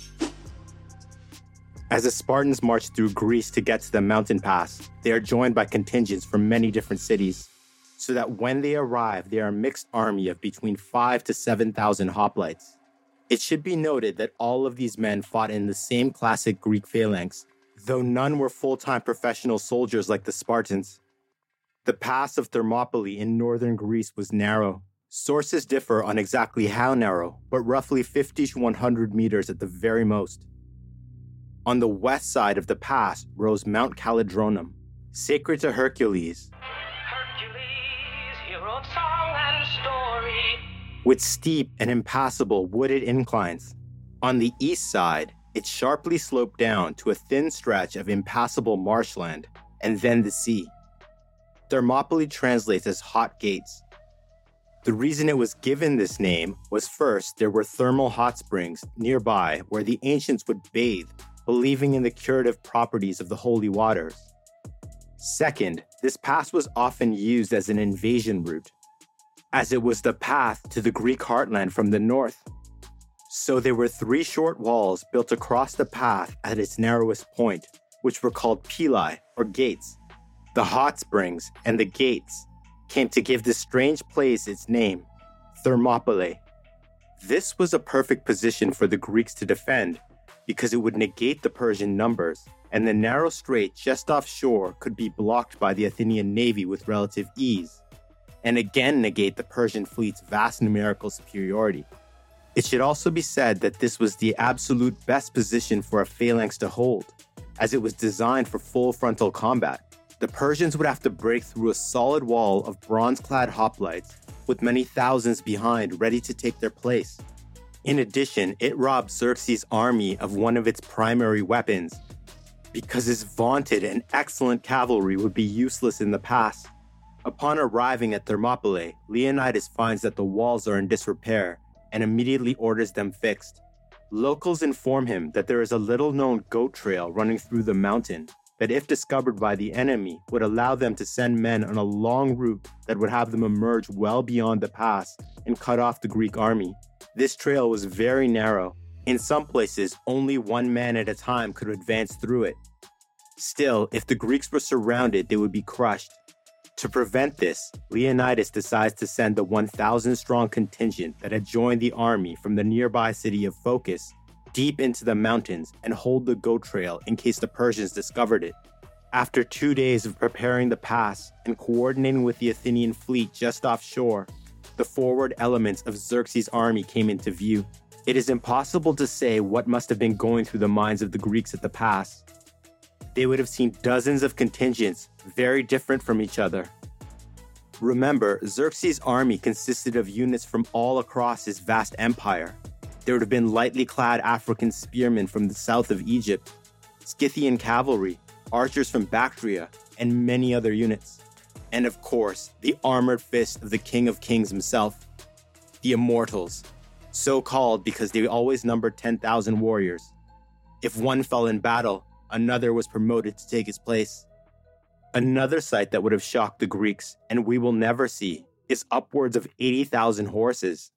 As the Spartans marched through Greece to get to the mountain pass, they are joined by contingents from many different cities, so that when they arrive, they are a mixed army of between five to seven thousand hoplites. It should be noted that all of these men fought in the same classic Greek phalanx, though none were full-time professional soldiers like the Spartans. The pass of Thermopylae in northern Greece was narrow. Sources differ on exactly how narrow, but roughly fifty to one hundred meters at the very most. On the west side of the pass rose Mount Calidronum, sacred to Hercules, Hercules, hero of song and story, with steep and impassable wooded inclines. On the east side, it sharply sloped down to a thin stretch of impassable marshland, and then the sea. Thermopylae translates as hot gates. The reason it was given this name was, first, there were thermal hot springs nearby where the ancients would bathe, believing in the curative properties of the holy waters. Second, this pass was often used as an invasion route, as it was the path to the Greek heartland from the north. So there were three short walls built across the path at its narrowest point, which were called pili, or gates. The hot springs and the gates came to give this strange place its name, Thermopylae. This was a perfect position for the Greeks to defend, because it would negate the Persian numbers, and the narrow strait just offshore could be blocked by the Athenian navy with relative ease, and again negate the Persian fleet's vast numerical superiority. It should also be said that this was the absolute best position for a phalanx to hold, as it was designed for full frontal combat. The Persians would have to break through a solid wall of bronze-clad hoplites, with many thousands behind ready to take their place. In addition, it robbed Xerxes' army of one of its primary weapons, because his vaunted and excellent cavalry would be useless in the pass. Upon arriving at Thermopylae, Leonidas finds that the walls are in disrepair and immediately orders them fixed. Locals inform him that there is a little-known goat trail running through the mountain that, if discovered by the enemy, would allow them to send men on a long route that would have them emerge well beyond the pass and cut off the Greek army. This trail was very narrow. In some places, only one man at a time could advance through it. Still, if the Greeks were surrounded, they would be crushed. To prevent this, Leonidas decides to send the one thousand strong contingent that had joined the army from the nearby city of Phocis deep into the mountains and hold the goat trail in case the Persians discovered it. After two days of preparing the pass and coordinating with the Athenian fleet just offshore, the forward elements of Xerxes' army came into view. It is impossible to say what must have been going through the minds of the Greeks at the pass. They would have seen dozens of contingents, very different from each other. Remember, Xerxes' army consisted of units from all across his vast empire. There would have been lightly clad African spearmen from the south of Egypt, Scythian cavalry, archers from Bactria, and many other units. And of course, the armored fist of the King of Kings himself, the Immortals, so called because they always numbered ten thousand warriors. If one fell in battle, another was promoted to take his place. Another sight that would have shocked the Greeks, and we will never see, is upwards of eighty thousand horses.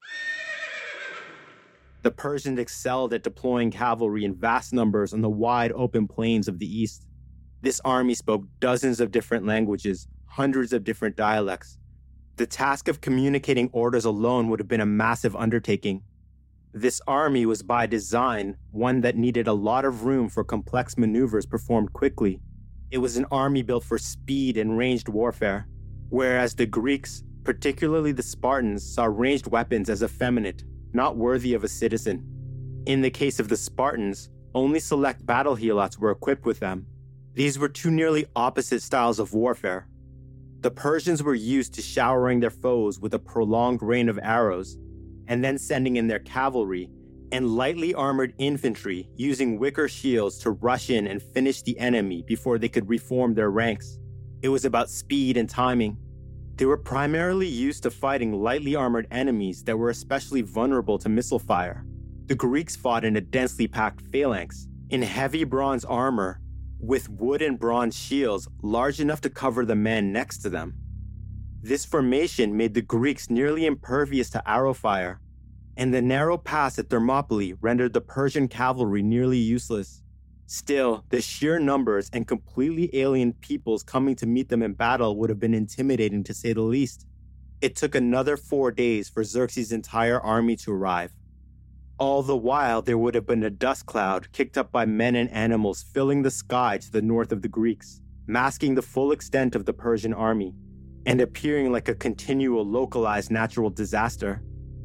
The Persians excelled at deploying cavalry in vast numbers on the wide open plains of the east. This army spoke dozens of different languages, hundreds of different dialects. The task of communicating orders alone would have been a massive undertaking. This army was by design one that needed a lot of room for complex maneuvers performed quickly. It was an army built for speed and ranged warfare, whereas the Greeks, particularly the Spartans, saw ranged weapons as effeminate, not worthy of a citizen. In the case of the Spartans, only select battle helots were equipped with them. These were two nearly opposite styles of warfare. The Persians were used to showering their foes with a prolonged rain of arrows, and then sending in their cavalry and lightly armored infantry using wicker shields to rush in and finish the enemy before they could reform their ranks. It was about speed and timing. They were primarily used to fighting lightly armored enemies that were especially vulnerable to missile fire. The Greeks fought in a densely packed phalanx, in heavy bronze armor, with wood and bronze shields large enough to cover the men next to them. This formation made the Greeks nearly impervious to arrow fire, and the narrow pass at Thermopylae rendered the Persian cavalry nearly useless. Still, the sheer numbers and completely alien peoples coming to meet them in battle would have been intimidating to say the least. It took another four days for Xerxes' entire army to arrive. All the while, there would have been a dust cloud kicked up by men and animals filling the sky to the north of the Greeks, masking the full extent of the Persian army, and appearing like a continual localized natural disaster.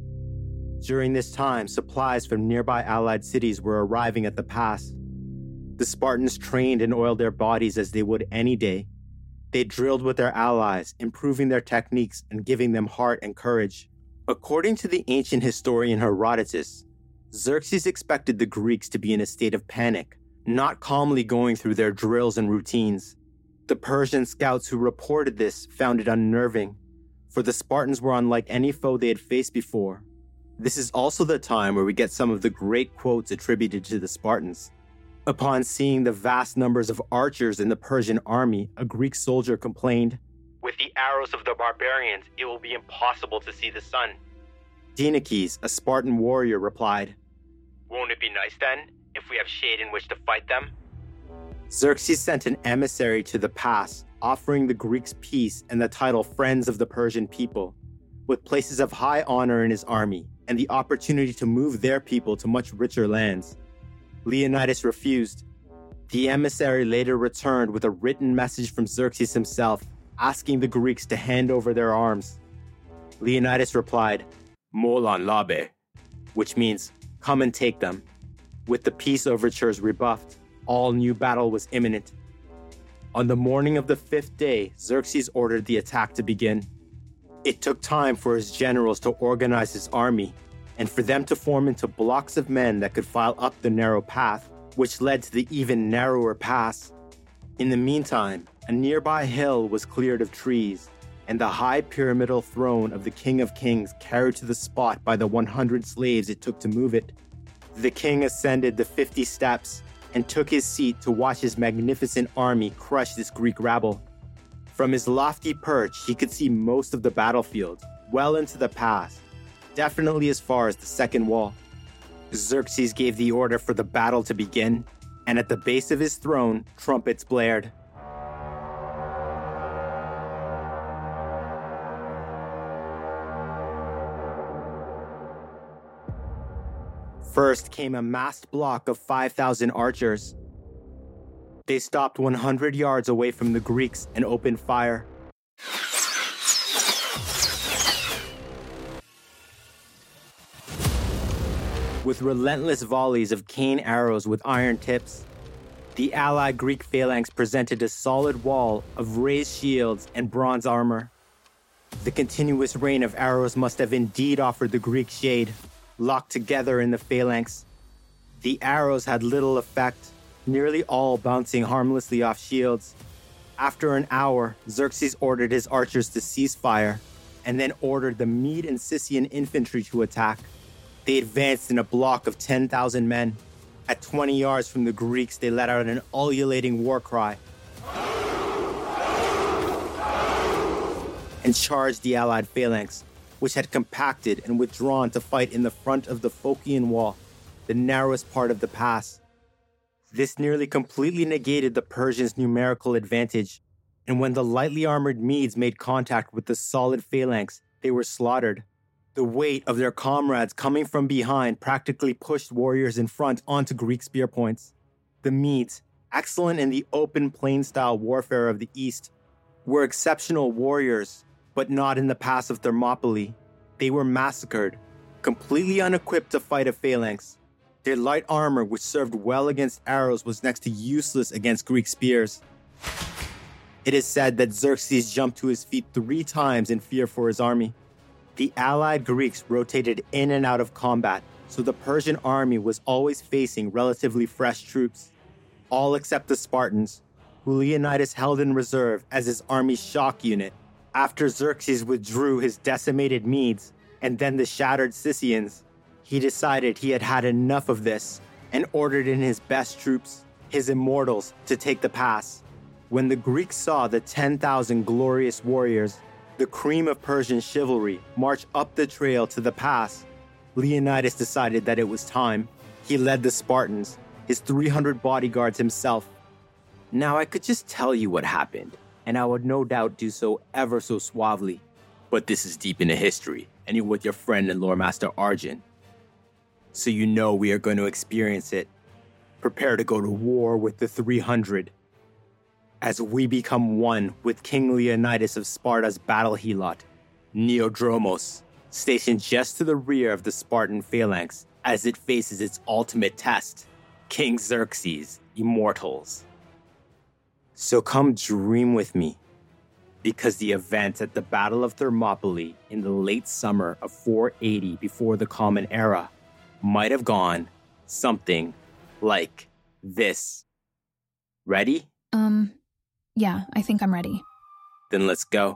During this time, supplies from nearby allied cities were arriving at the pass. The Spartans trained and oiled their bodies as they would any day. They drilled with their allies, improving their techniques and giving them heart and courage. According to the ancient historian Herodotus, Xerxes expected the Greeks to be in a state of panic, not calmly going through their drills and routines. The Persian scouts who reported this found it unnerving, for the Spartans were unlike any foe they had faced before. This is also the time where we get some of the great quotes attributed to the Spartans. Upon seeing the vast numbers of archers in the Persian army, a Greek soldier complained, "With the arrows of the barbarians, it will be impossible to see the sun." Dieneces, a Spartan warrior, replied, "Won't it be nice then, if we have shade in which to fight them?" Xerxes sent an emissary to the pass, offering the Greeks peace and the title Friends of the Persian people, with places of high honor in his army and the opportunity to move their people to much richer lands. Leonidas refused. The emissary later returned with a written message from Xerxes himself, asking the Greeks to hand over their arms. Leonidas replied, "Molon labe," which means, "Come and take them." With the peace overtures rebuffed, all new battle was imminent. On the morning of the fifth day, Xerxes ordered the attack to begin. It took time for his generals to organize his army, and for them to form into blocks of men that could file up the narrow path, which led to the even narrower pass. In the meantime, a nearby hill was cleared of trees, and the high pyramidal throne of the King of Kings carried to the spot by the one hundred slaves it took to move it. The king ascended the fifty steps and took his seat to watch his magnificent army crush this Greek rabble. From his lofty perch, he could see most of the battlefield, well into the pass, definitely as far as the second wall. Xerxes gave the order for the battle to begin, and at the base of his throne, trumpets blared. First came a massed block of five thousand archers. They stopped one hundred yards away from the Greeks and opened fire. With relentless volleys of cane arrows with iron tips, the allied Greek phalanx presented a solid wall of raised shields and bronze armor. The continuous rain of arrows must have indeed offered the Greek shade, locked together in the phalanx. The arrows had little effect, nearly all bouncing harmlessly off shields. After an hour, Xerxes ordered his archers to cease fire, and then ordered the Mede and Sicyan infantry to attack. They advanced in a block of ten thousand men. At twenty yards from the Greeks, they let out an ululating war cry and charged the allied phalanx, which had compacted and withdrawn to fight in the front of the Phocian wall, the narrowest part of the pass. This nearly completely negated the Persians' numerical advantage, and when the lightly armored Medes made contact with the solid phalanx, they were slaughtered. The weight of their comrades coming from behind practically pushed warriors in front onto Greek spear points. The Medes, excellent in the open plain-style warfare of the East, were exceptional warriors, But not in the pass of Thermopylae. They were massacred, completely unequipped to fight a phalanx. Their light armor, which served well against arrows, was next to useless against Greek spears. It is said that Xerxes jumped to his feet three times in fear for his army. The allied Greeks rotated in and out of combat, so the Persian army was always facing relatively fresh troops, all except the Spartans, who Leonidas held in reserve as his army's shock unit. After Xerxes withdrew his decimated Medes and then the shattered Scythians, he decided he had had enough of this and ordered in his best troops, his immortals, to take the pass. When the Greeks saw the ten thousand glorious warriors, the cream of Persian chivalry, march up the trail to the pass, Leonidas decided that it was time. He led the Spartans, his three hundred bodyguards himself. Now I could just tell you what happened, and I would no doubt do so ever so suavely. But this is deep into history, and you're with your friend and lore master Arjun. So you know we are going to experience it. Prepare to go to war with the three hundred. As we become one with King Leonidas of Sparta's battle helot, Neodromos, stationed just to the rear of the Spartan phalanx as it faces its ultimate test, King Xerxes' immortals. So come dream with me, because the event at the Battle of Thermopylae in the late summer of four eighty before the Common Era might have gone something like this. Ready? Um, yeah, I think I'm ready. Then let's go.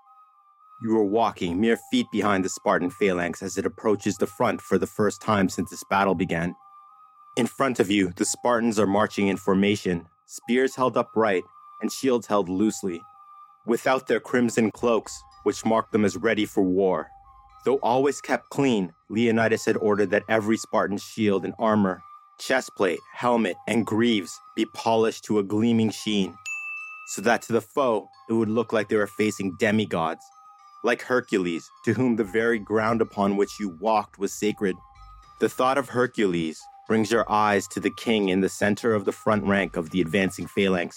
You are walking mere feet behind the Spartan phalanx as it approaches the front for the first time since this battle began. In front of you, the Spartans are marching in formation, spears held upright and shields held loosely, without their crimson cloaks, which marked them as ready for war. Though always kept clean, Leonidas had ordered that every Spartan's shield and armor, chestplate, helmet, and greaves be polished to a gleaming sheen, so that to the foe it would look like they were facing demigods, like Hercules, to whom the very ground upon which you walked was sacred. The thought of Hercules brings your eyes to the king in the center of the front rank of the advancing phalanx.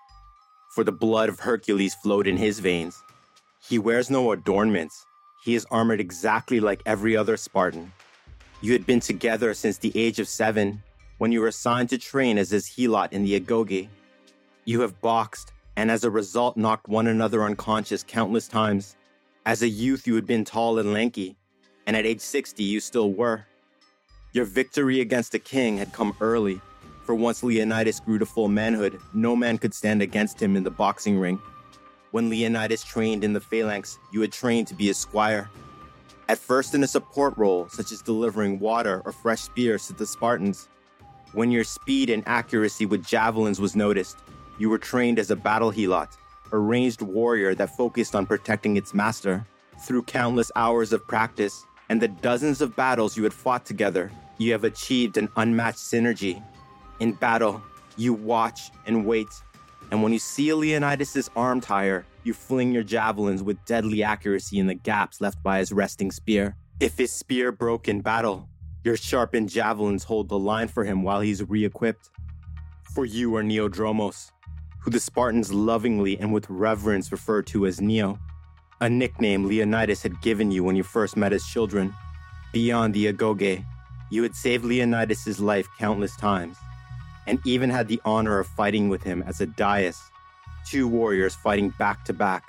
For the blood of Hercules flowed in his veins. He wears no adornments. He is armored exactly like every other Spartan. You had been together since the age of seven, when you were assigned to train as his helot in the Agoge. You have boxed, and as a result knocked one another unconscious countless times. As a youth you had been tall and lanky, and at age sixty you still were. Your victory against the king had come early, for once Leonidas grew to full manhood, no man could stand against him in the boxing ring. When Leonidas trained in the phalanx, you had trained to be a squire. At first in a support role, such as delivering water or fresh spears to the Spartans. When your speed and accuracy with javelins was noticed, you were trained as a battle helot, a ranged warrior that focused on protecting its master. Through countless hours of practice and the dozens of battles you had fought together, you have achieved an unmatched synergy. In battle, you watch and wait, and when you see Leonidas' arm tire, you fling your javelins with deadly accuracy in the gaps left by his resting spear. If his spear broke in battle, your sharpened javelins hold the line for him while he's re-equipped. For you are Neodromos, who the Spartans lovingly and with reverence refer to as Neo, a nickname Leonidas had given you when you first met as children. Beyond the Agoge, you had saved Leonidas' life countless times, and even had the honor of fighting with him as a dais, two warriors fighting back to back,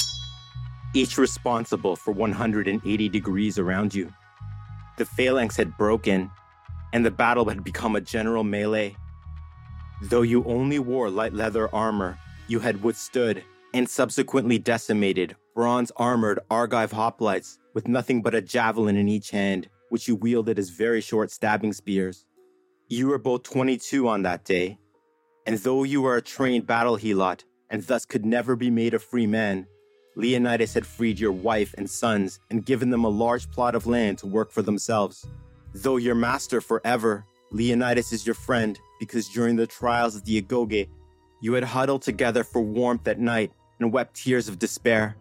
each responsible for one hundred eighty degrees around you. The phalanx had broken, and the battle had become a general melee. Though you only wore light leather armor, you had withstood and subsequently decimated bronze-armored Argive hoplites with nothing but a javelin in each hand, which you wielded as very short stabbing spears. You were both twenty-two on that day, and though you were a trained battle helot and thus could never be made a free man, Leonidas had freed your wife and sons and given them a large plot of land to work for themselves. Though your master forever, Leonidas is your friend because during the trials of the Agoge, you had huddled together for warmth at night and wept tears of despair.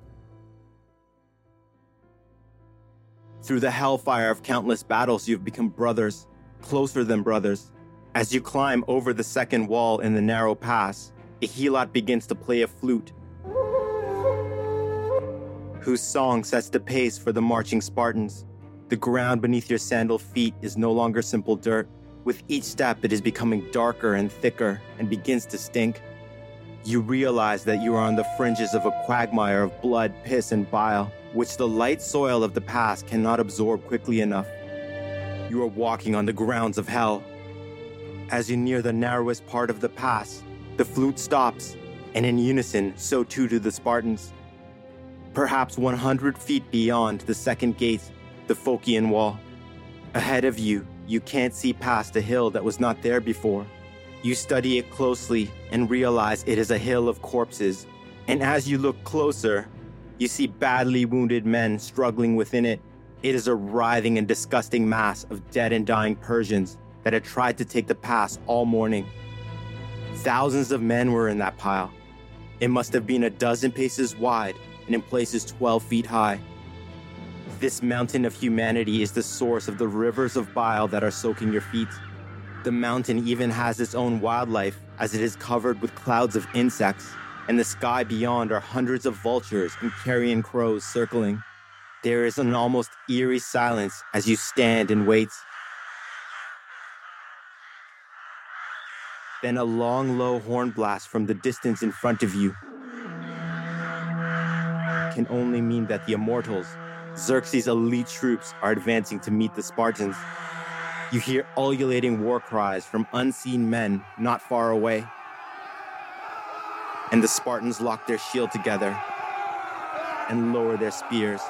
Through the hellfire of countless battles, you have become brothers, closer than brothers. As you climb over the second wall in the narrow pass, a helot begins to play a flute. whose song sets the pace for the marching Spartans. The ground beneath your sandaled feet is no longer simple dirt. With each step, it is becoming darker and thicker and begins to stink. You realize that you are on the fringes of a quagmire of blood, piss, and bile, which the light soil of the past cannot absorb quickly enough. You are walking on the grounds of hell. As you near the narrowest part of the pass, the flute stops, and in unison, so too do the Spartans. Perhaps one hundred feet beyond the second gate, the Phocian wall. Ahead of you, you can't see past a hill that was not there before. You study it closely and realize it is a hill of corpses. And as you look closer, you see badly wounded men struggling within it. It is a writhing and disgusting mass of dead and dying Persians that had tried to take the pass all morning. Thousands of men were in that pile. It must have been a dozen paces wide and in places twelve feet high. This mountain of humanity is the source of the rivers of bile that are soaking your feet. The mountain even has its own wildlife, as it is covered with clouds of insects, and the sky beyond are hundreds of vultures and carrion crows circling. There is an almost eerie silence as you stand and wait. Then a long, low horn blast from the distance in front of you can only mean that the Immortals, Xerxes' elite troops, are advancing to meet the Spartans. You hear ululating war cries from unseen men not far away. And the Spartans lock their shield together and lower their spears.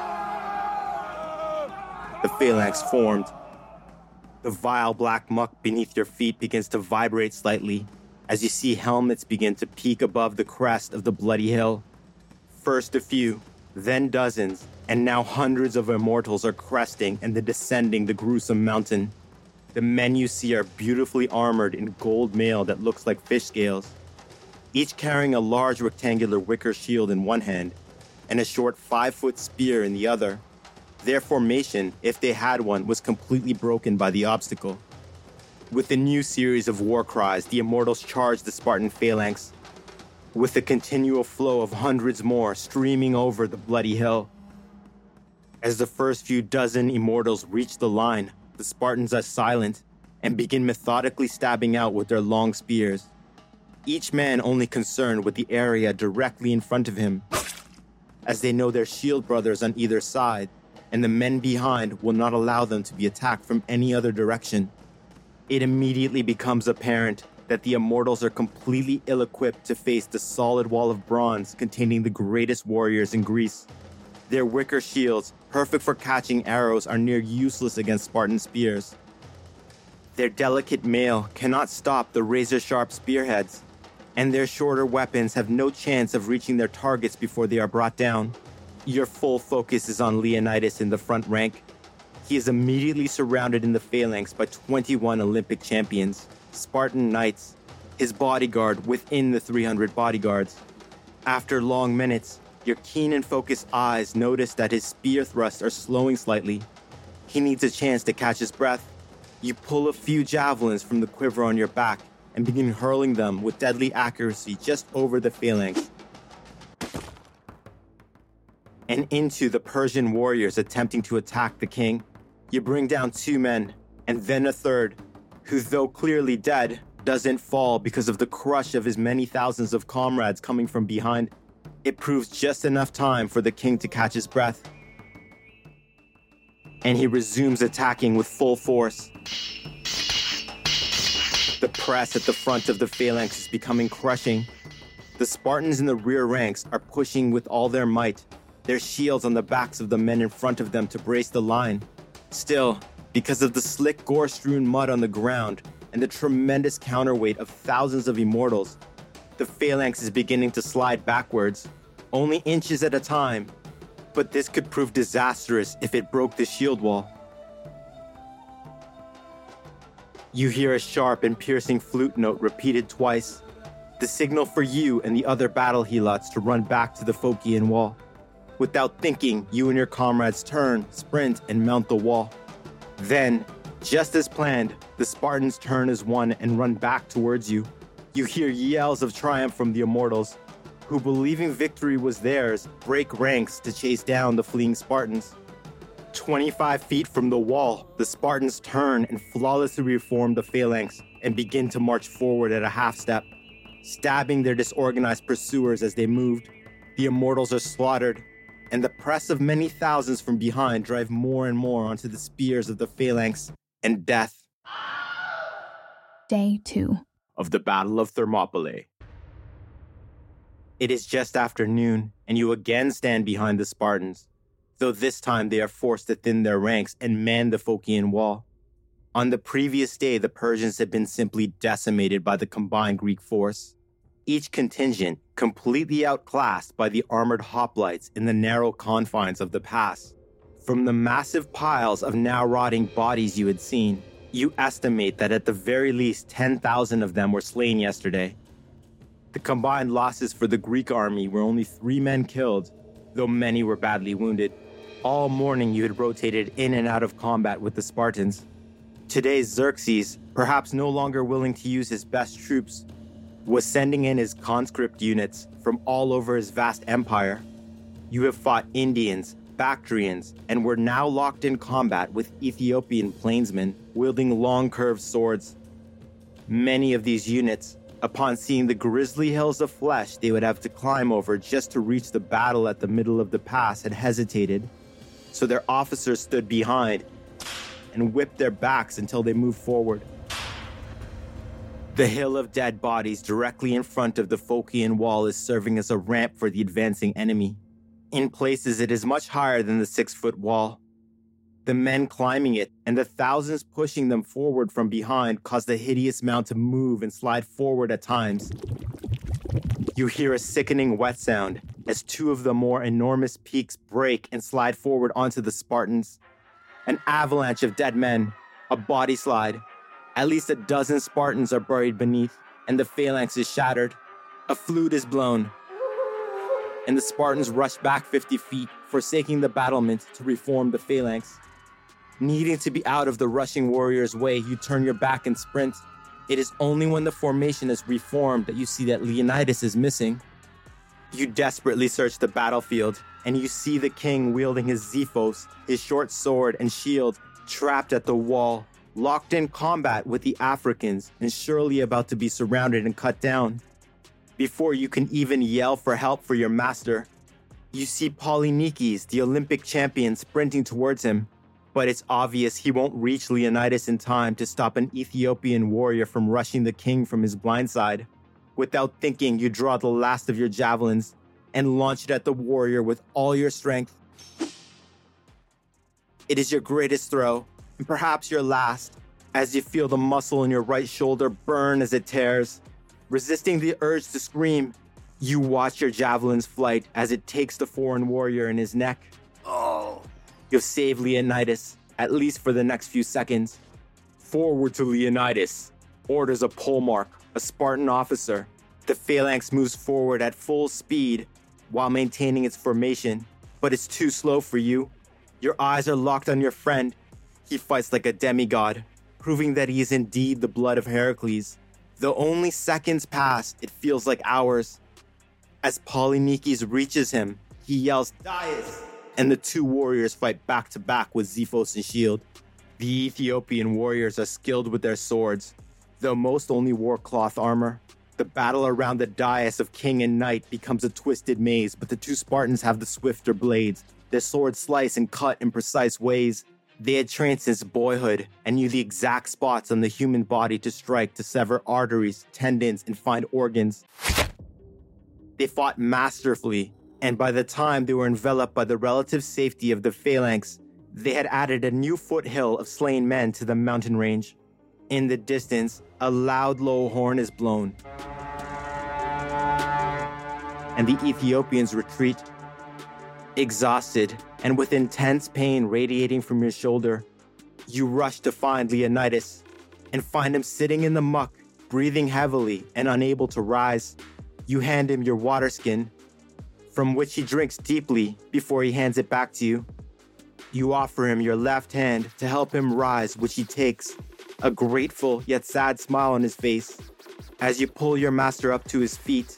The phalanx formed. The vile black muck beneath your feet begins to vibrate slightly as you see helmets begin to peek above the crest of the bloody hill. First a few, then dozens, and now hundreds of Immortals are cresting and then descending the gruesome mountain. The men you see are beautifully armored in gold mail that looks like fish scales, each carrying a large rectangular wicker shield in one hand and a short five-foot spear in the other. Their formation, if they had one, was completely broken by the obstacle. With a new series of war cries, the Immortals charged the Spartan phalanx, with a continual flow of hundreds more streaming over the bloody hill. As the first few dozen Immortals reach the line, the Spartans are silent and begin methodically stabbing out with their long spears, each man only concerned with the area directly in front of him, as they know their shield brothers on either side, and the men behind will not allow them to be attacked from any other direction. It immediately becomes apparent that the Immortals are completely ill-equipped to face the solid wall of bronze containing the greatest warriors in Greece. Their wicker shields, perfect for catching arrows, are near useless against Spartan spears. Their delicate mail cannot stop the razor-sharp spearheads, and their shorter weapons have no chance of reaching their targets before they are brought down. Your full focus is on Leonidas in the front rank. He is immediately surrounded in the phalanx by twenty-one Olympic champions, Spartan knights, his bodyguard within the three hundred bodyguards. After long minutes, your keen and focused eyes notice that his spear thrusts are slowing slightly. He needs a chance to catch his breath. You pull a few javelins from the quiver on your back and begin hurling them with deadly accuracy just over the phalanx and into the Persian warriors attempting to attack the king. You bring down two men, and then a third, who, though clearly dead, doesn't fall because of the crush of his many thousands of comrades coming from behind. It proves just enough time for the king to catch his breath, and he resumes attacking with full force. The press at the front of the phalanx is becoming crushing. The Spartans in the rear ranks are pushing with all their might, their shields on the backs of the men in front of them to brace the line. Still, because of the slick gore-strewn mud on the ground and the tremendous counterweight of thousands of Immortals, the phalanx is beginning to slide backwards, only inches at a time, but this could prove disastrous if it broke the shield wall. You hear a sharp and piercing flute note repeated twice, the signal for you and the other battle helots to run back to the Phocian wall. Without thinking, you and your comrades turn, sprint, and mount the wall. Then, just as planned, the Spartans turn as one and run back towards you. You hear yells of triumph from the Immortals. who, believing victory was theirs, break ranks to chase down the fleeing Spartans. twenty-five feet from the wall, the Spartans turn and flawlessly reform the phalanx and begin to march forward at a half step, stabbing their disorganized pursuers as they moved. The immortals are slaughtered, and the press of many thousands from behind drive more and more onto the spears of the phalanx, and death. Day two Of the Battle of Thermopylae. It is just after noon, and you again stand behind the Spartans, though this time they are forced to thin their ranks and man the Phocian wall. On the previous day, the Persians had been simply decimated by the combined Greek force, each contingent completely outclassed by the armored hoplites in the narrow confines of the pass. From the massive piles of now rotting bodies you had seen, you estimate that at the very least ten thousand of them were slain yesterday. The combined losses for the Greek army were only three men killed, though many were badly wounded. All morning you had rotated in and out of combat with the Spartans. Today's Xerxes, perhaps no longer willing to use his best troops, was sending in his conscript units from all over his vast empire. You have fought Indians, Bactrians, and were now locked in combat with Ethiopian plainsmen wielding long curved swords. Many of these units, upon seeing the grisly hills of flesh they would have to climb over just to reach the battle at the middle of the pass, had hesitated, so their officers stood behind and whipped their backs until they moved forward. The hill of dead bodies directly in front of the Phocian wall is serving as a ramp for the advancing enemy. In places, it is much higher than the six-foot wall. The men climbing it and the thousands pushing them forward from behind cause the hideous mount to move and slide forward at times. You hear a sickening wet sound as two of the more enormous peaks break and slide forward onto the Spartans. An avalanche of dead men, a body slide. At least a dozen Spartans are buried beneath, and the phalanx is shattered. A flute is blown, and the Spartans rush back fifty feet, forsaking the battlement to reform the phalanx. Needing to be out of the rushing warriors' way, you turn your back and sprint. It is only when the formation is reformed that you see that Leonidas is missing. You desperately search the battlefield, and you see the king wielding his Xephos, his short sword and shield, trapped at the wall, locked in combat with the Africans, and surely about to be surrounded and cut down. Before you can even yell for help for your master, you see Polynices, the Olympic champion, sprinting towards him, but it's obvious he won't reach Leonidas in time to stop an Ethiopian warrior from rushing the king from his blind side. Without thinking, you draw the last of your javelins and launch it at the warrior with all your strength. It is your greatest throw, and perhaps your last, as you feel the muscle in your right shoulder burn as it tears. Resisting the urge to scream, you watch your javelin's flight as it takes the foreign warrior in his neck. Oh! You've saved Leonidas, at least for the next few seconds. Forward to Leonidas, orders a polemarch, a Spartan officer. The phalanx moves forward at full speed while maintaining its formation, but it's too slow for you. Your eyes are locked on your friend. He fights like a demigod, proving that he is indeed the blood of Heracles. Though only seconds pass, it feels like hours. As Polynices reaches him, he yells, "Dias!" and the two warriors fight back to back with Xephos and shield. The Ethiopian warriors are skilled with their swords, though most only wore cloth armor. The battle around the dais of king and knight becomes a twisted maze, but the two Spartans have the swifter blades. Their swords slice and cut in precise ways. They had trained since boyhood and knew the exact spots on the human body to strike to sever arteries, tendons, and find organs. They fought masterfully, and by the time they were enveloped by the relative safety of the phalanx, they had added a new foothill of slain men to the mountain range. In the distance, a loud low horn is blown, and the Ethiopians retreat. Exhausted, and with intense pain radiating from your shoulder, you rush to find Leonidas, and find him sitting in the muck, breathing heavily and unable to rise. You hand him your water skin, from which he drinks deeply before he hands it back to you. You offer him your left hand to help him rise, which he takes, a grateful yet sad smile on his face. As you pull your master up to his feet,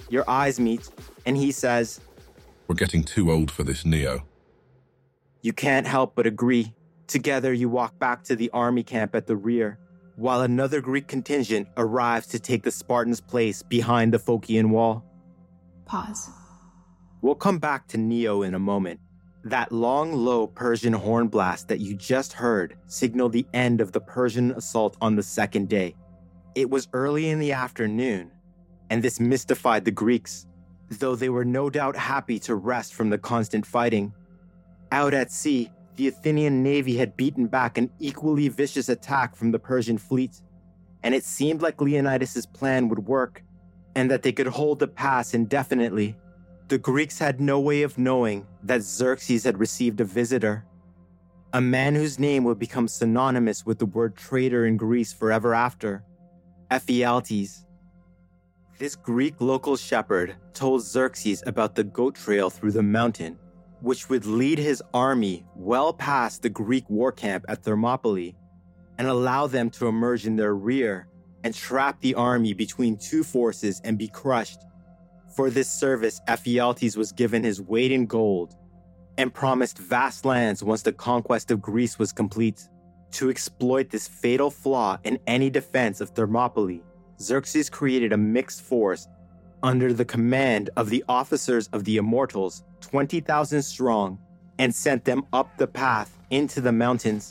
Your eyes meet, and he says, "We're getting too old for this, Neo." You can't help but agree. Together, you walk back to the army camp at the rear, while another Greek contingent arrives to take the Spartans' place behind the Phocian wall. Pause. We'll come back to Neo in a moment. That long, low Persian horn blast that you just heard signaled the end of the Persian assault on the second day. It was early in the afternoon, and this mystified the Greeks, though they were no doubt happy to rest from the constant fighting. Out at sea, the Athenian navy had beaten back an equally vicious attack from the Persian fleet, and it seemed like Leonidas' plan would work, and that they could hold the pass indefinitely. The Greeks had no way of knowing that Xerxes had received a visitor, a man whose name would become synonymous with the word traitor in Greece forever after, Ephialtes. This Greek local shepherd told Xerxes about the goat trail through the mountain, which would lead his army well past the Greek war camp at Thermopylae and allow them to emerge in their rear and trap the army between two forces and be crushed. For this service, Ephialtes was given his weight in gold and promised vast lands once the conquest of Greece was complete. To exploit this fatal flaw in any defense of Thermopylae, Xerxes created a mixed force under the command of the officers of the Immortals, twenty thousand strong, and sent them up the path into the mountains.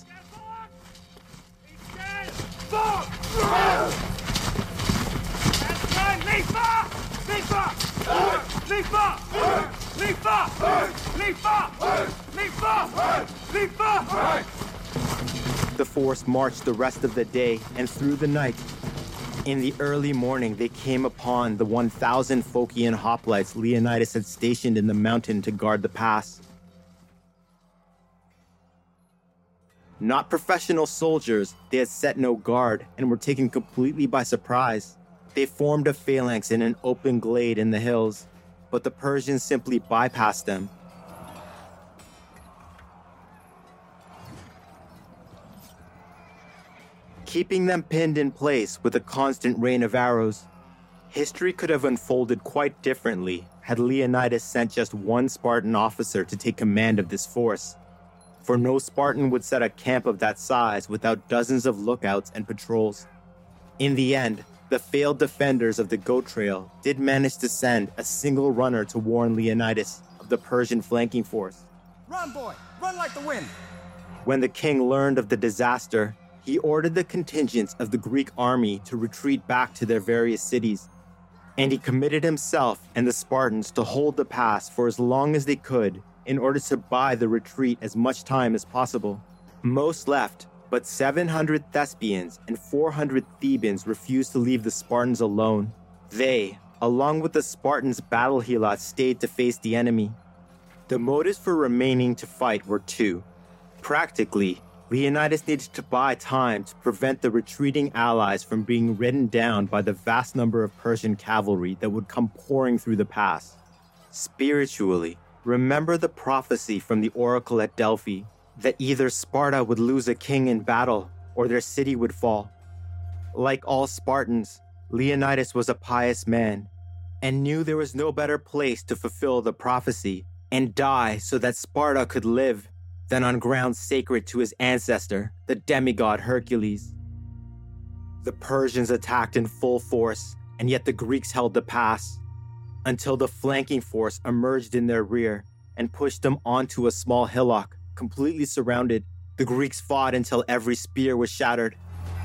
The force marched the rest of the day and through the night. In the early morning, they came upon the one thousand Phocian hoplites Leonidas had stationed in the mountain to guard the pass. Not professional soldiers, they had set no guard and were taken completely by surprise. They formed a phalanx in an open glade in the hills, but the Persians simply bypassed them. Keeping them pinned in place with a constant rain of arrows. History could have unfolded quite differently had Leonidas sent just one Spartan officer to take command of this force, for no Spartan would set a camp of that size without dozens of lookouts and patrols. In the end, the failed defenders of the Goat Trail did manage to send a single runner to warn Leonidas of the Persian flanking force. Run, boy! Run like the wind! When the king learned of the disaster, he ordered the contingents of the Greek army to retreat back to their various cities, and he committed himself and the Spartans to hold the pass for as long as they could in order to buy the retreat as much time as possible. Most left, but seven hundred Thespians and four hundred Thebans refused to leave the Spartans alone. They, along with the Spartans' battle helots, stayed to face the enemy. The motives for remaining to fight were two. Practically, Leonidas needed to buy time to prevent the retreating allies from being ridden down by the vast number of Persian cavalry that would come pouring through the pass. Spiritually, remember the prophecy from the oracle at Delphi that either Sparta would lose a king in battle or their city would fall. Like all Spartans, Leonidas was a pious man and knew there was no better place to fulfill the prophecy and die so that Sparta could live than on ground sacred to his ancestor, the demigod Hercules. The Persians attacked in full force, and yet the Greeks held the pass, until the flanking force emerged in their rear and pushed them onto a small hillock, completely surrounded. The Greeks fought until every spear was shattered.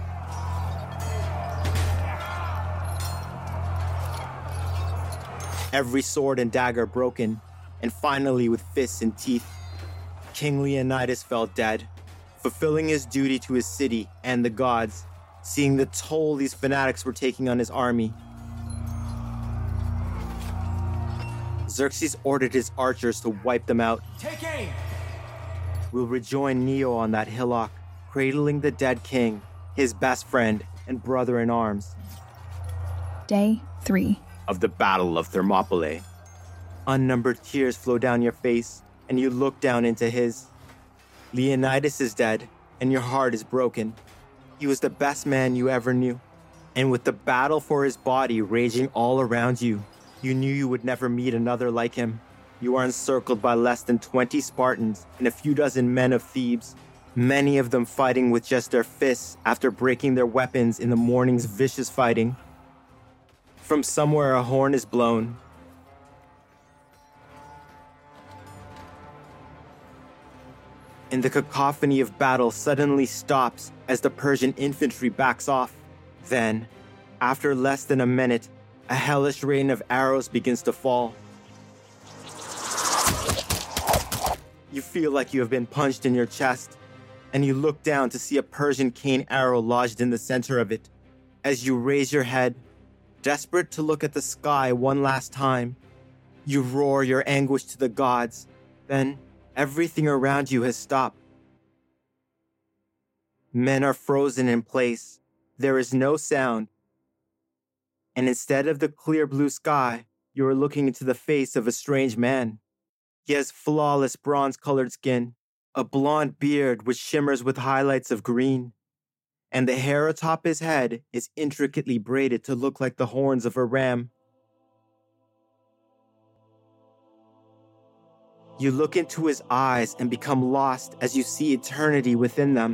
Every sword and dagger broken, and finally with fists and teeth, King Leonidas fell dead, fulfilling his duty to his city and the gods, seeing the toll these fanatics were taking on his army. Xerxes ordered his archers to wipe them out. Take aim! We'll rejoin Neo on that hillock, cradling the dead king, his best friend and brother in arms. Day three. Of the Battle of Thermopylae. Unnumbered tears flow down your face, and you look down into his. Leonidas is dead, and your heart is broken. He was the best man you ever knew, and with the battle for his body raging all around you, You knew you would never meet another like him. You are encircled by less than twenty Spartans and a few dozen men of Thebes, many of them fighting with just their fists after breaking their weapons in the morning's vicious fighting. From somewhere a horn is blown. And the cacophony of battle suddenly stops as the Persian infantry backs off. Then, after less than a minute, a hellish rain of arrows begins to fall. You feel like you have been punched in your chest, and you look down to see a Persian cane arrow lodged in the center of it. As you raise your head, desperate to look at the sky one last time, you roar your anguish to the gods. Then, everything around you has stopped. Men are frozen in place. There is no sound. And instead of the clear blue sky, you are looking into the face of a strange man. He has flawless bronze-colored skin, a blonde beard which shimmers with highlights of green, and the hair atop his head is intricately braided to look like the horns of a ram. You look into his eyes and become lost as you see eternity within them.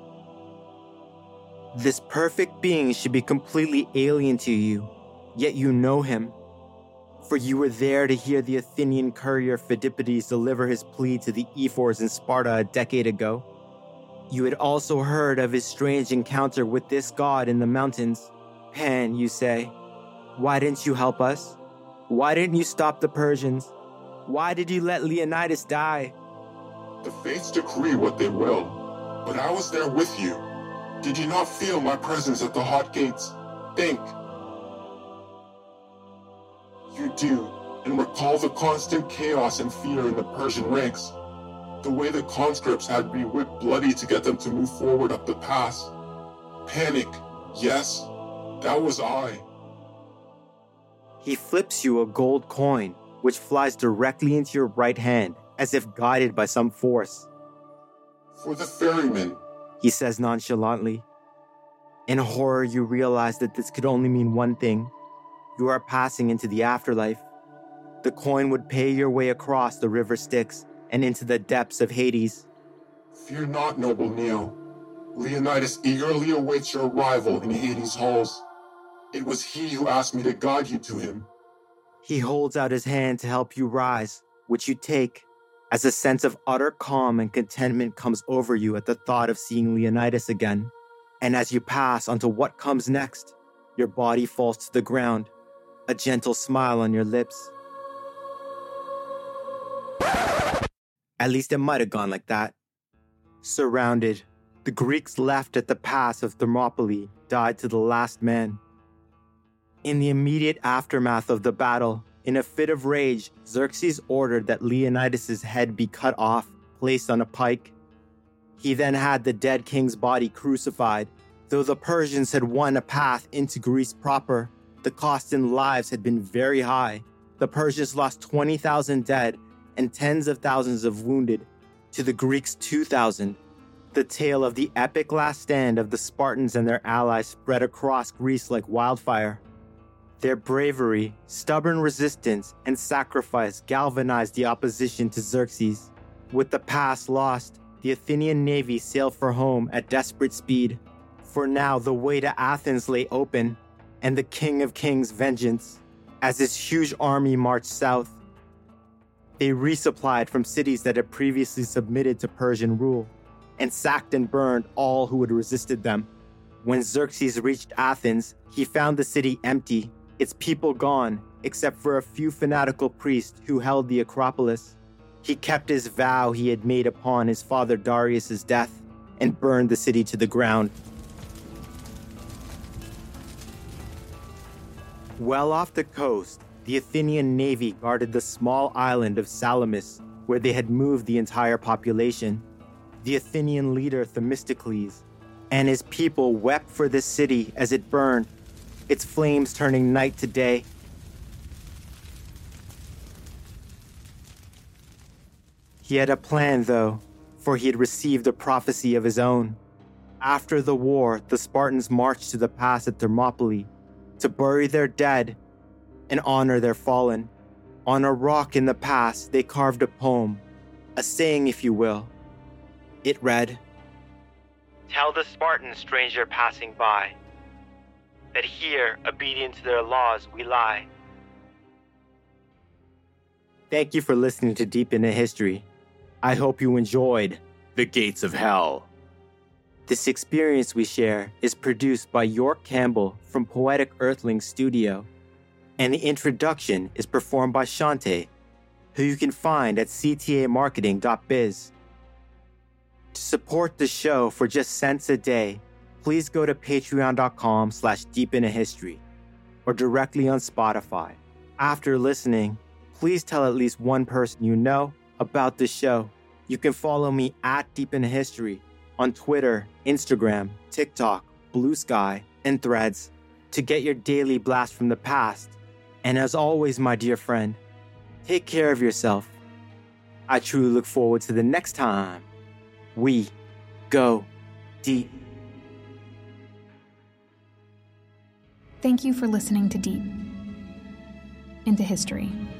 This perfect being should be completely alien to you, yet you know him. For you were there to hear the Athenian courier Phidippides deliver his plea to the ephors in Sparta a decade ago. You had also heard of his strange encounter with this god in the mountains. Pan, you say, why didn't you help us? Why didn't you stop the Persians? Why did you let Leonidas die? The fates decree what they will, but I was there with you. Did you not feel my presence at the hot gates? Think. You do, and recall the constant chaos and fear in the Persian ranks. The way the conscripts had to be whipped bloody to get them to move forward up the pass. Panic, yes, that was I. He flips you a gold coin, which flies directly into your right hand, as if guided by some force. For the ferryman, he says nonchalantly. In horror, you realize that this could only mean one thing. You are passing into the afterlife. The coin would pay your way across the river Styx and into the depths of Hades. Fear not, noble Neo. Leonidas eagerly awaits your arrival in Hades' halls. It was he who asked me to guide you to him. He holds out his hand to help you rise, which you take, as a sense of utter calm and contentment comes over you at the thought of seeing Leonidas again. And as you pass onto what comes next, your body falls to the ground, a gentle smile on your lips. At least it might have gone like that. Surrounded, the Greeks left at the pass of Thermopylae died to the last man. In the immediate aftermath of the battle, in a fit of rage, Xerxes ordered that Leonidas' head be cut off, placed on a pike. He then had the dead king's body crucified. Though the Persians had won a path into Greece proper, the cost in lives had been very high. The Persians lost twenty thousand dead and tens of thousands of wounded, to the Greeks two thousand. The tale of the epic last stand of the Spartans and their allies spread across Greece like wildfire. Their bravery, stubborn resistance, and sacrifice galvanized the opposition to Xerxes. With the pass lost, the Athenian navy sailed for home at desperate speed. For now, the way to Athens lay open, and the King of Kings' vengeance, as his huge army marched south. They resupplied from cities that had previously submitted to Persian rule, and sacked and burned all who had resisted them. When Xerxes reached Athens, he found the city empty, its people gone, except for a few fanatical priests who held the Acropolis. He kept his vow he had made upon his father Darius' death, and burned the city to the ground. Well off the coast, the Athenian navy guarded the small island of Salamis, where they had moved the entire population. The Athenian leader Themistocles and his people wept for this city as it burned, its flames turning night to day. He had a plan, though, for he had received a prophecy of his own. After the war, the Spartans marched to the pass at Thermopylae to bury their dead, and honor their fallen. On a rock in the past, they carved a poem, a saying if you will. It read, "Tell the Spartan stranger passing by, that here, obedient to their laws, we lie." Thank you for listening to Deep Into History. I hope you enjoyed The Gates of Hell. This experience we share is produced by York Campbell from Poetic Earthling Studio, and the introduction is performed by Shante, who you can find at c t a marketing dot biz. To support the show for just cents a day, please go to patreon.com slash deepintohistory or directly on Spotify. After listening, please tell at least one person you know about the show. You can follow me at Deep Into History on Twitter, Instagram, TikTok, Blue Sky, and Threads to get your daily blast from the past. And as always, my dear friend, take care of yourself. I truly look forward to the next time we go deep. Thank you for listening to Deep Into History.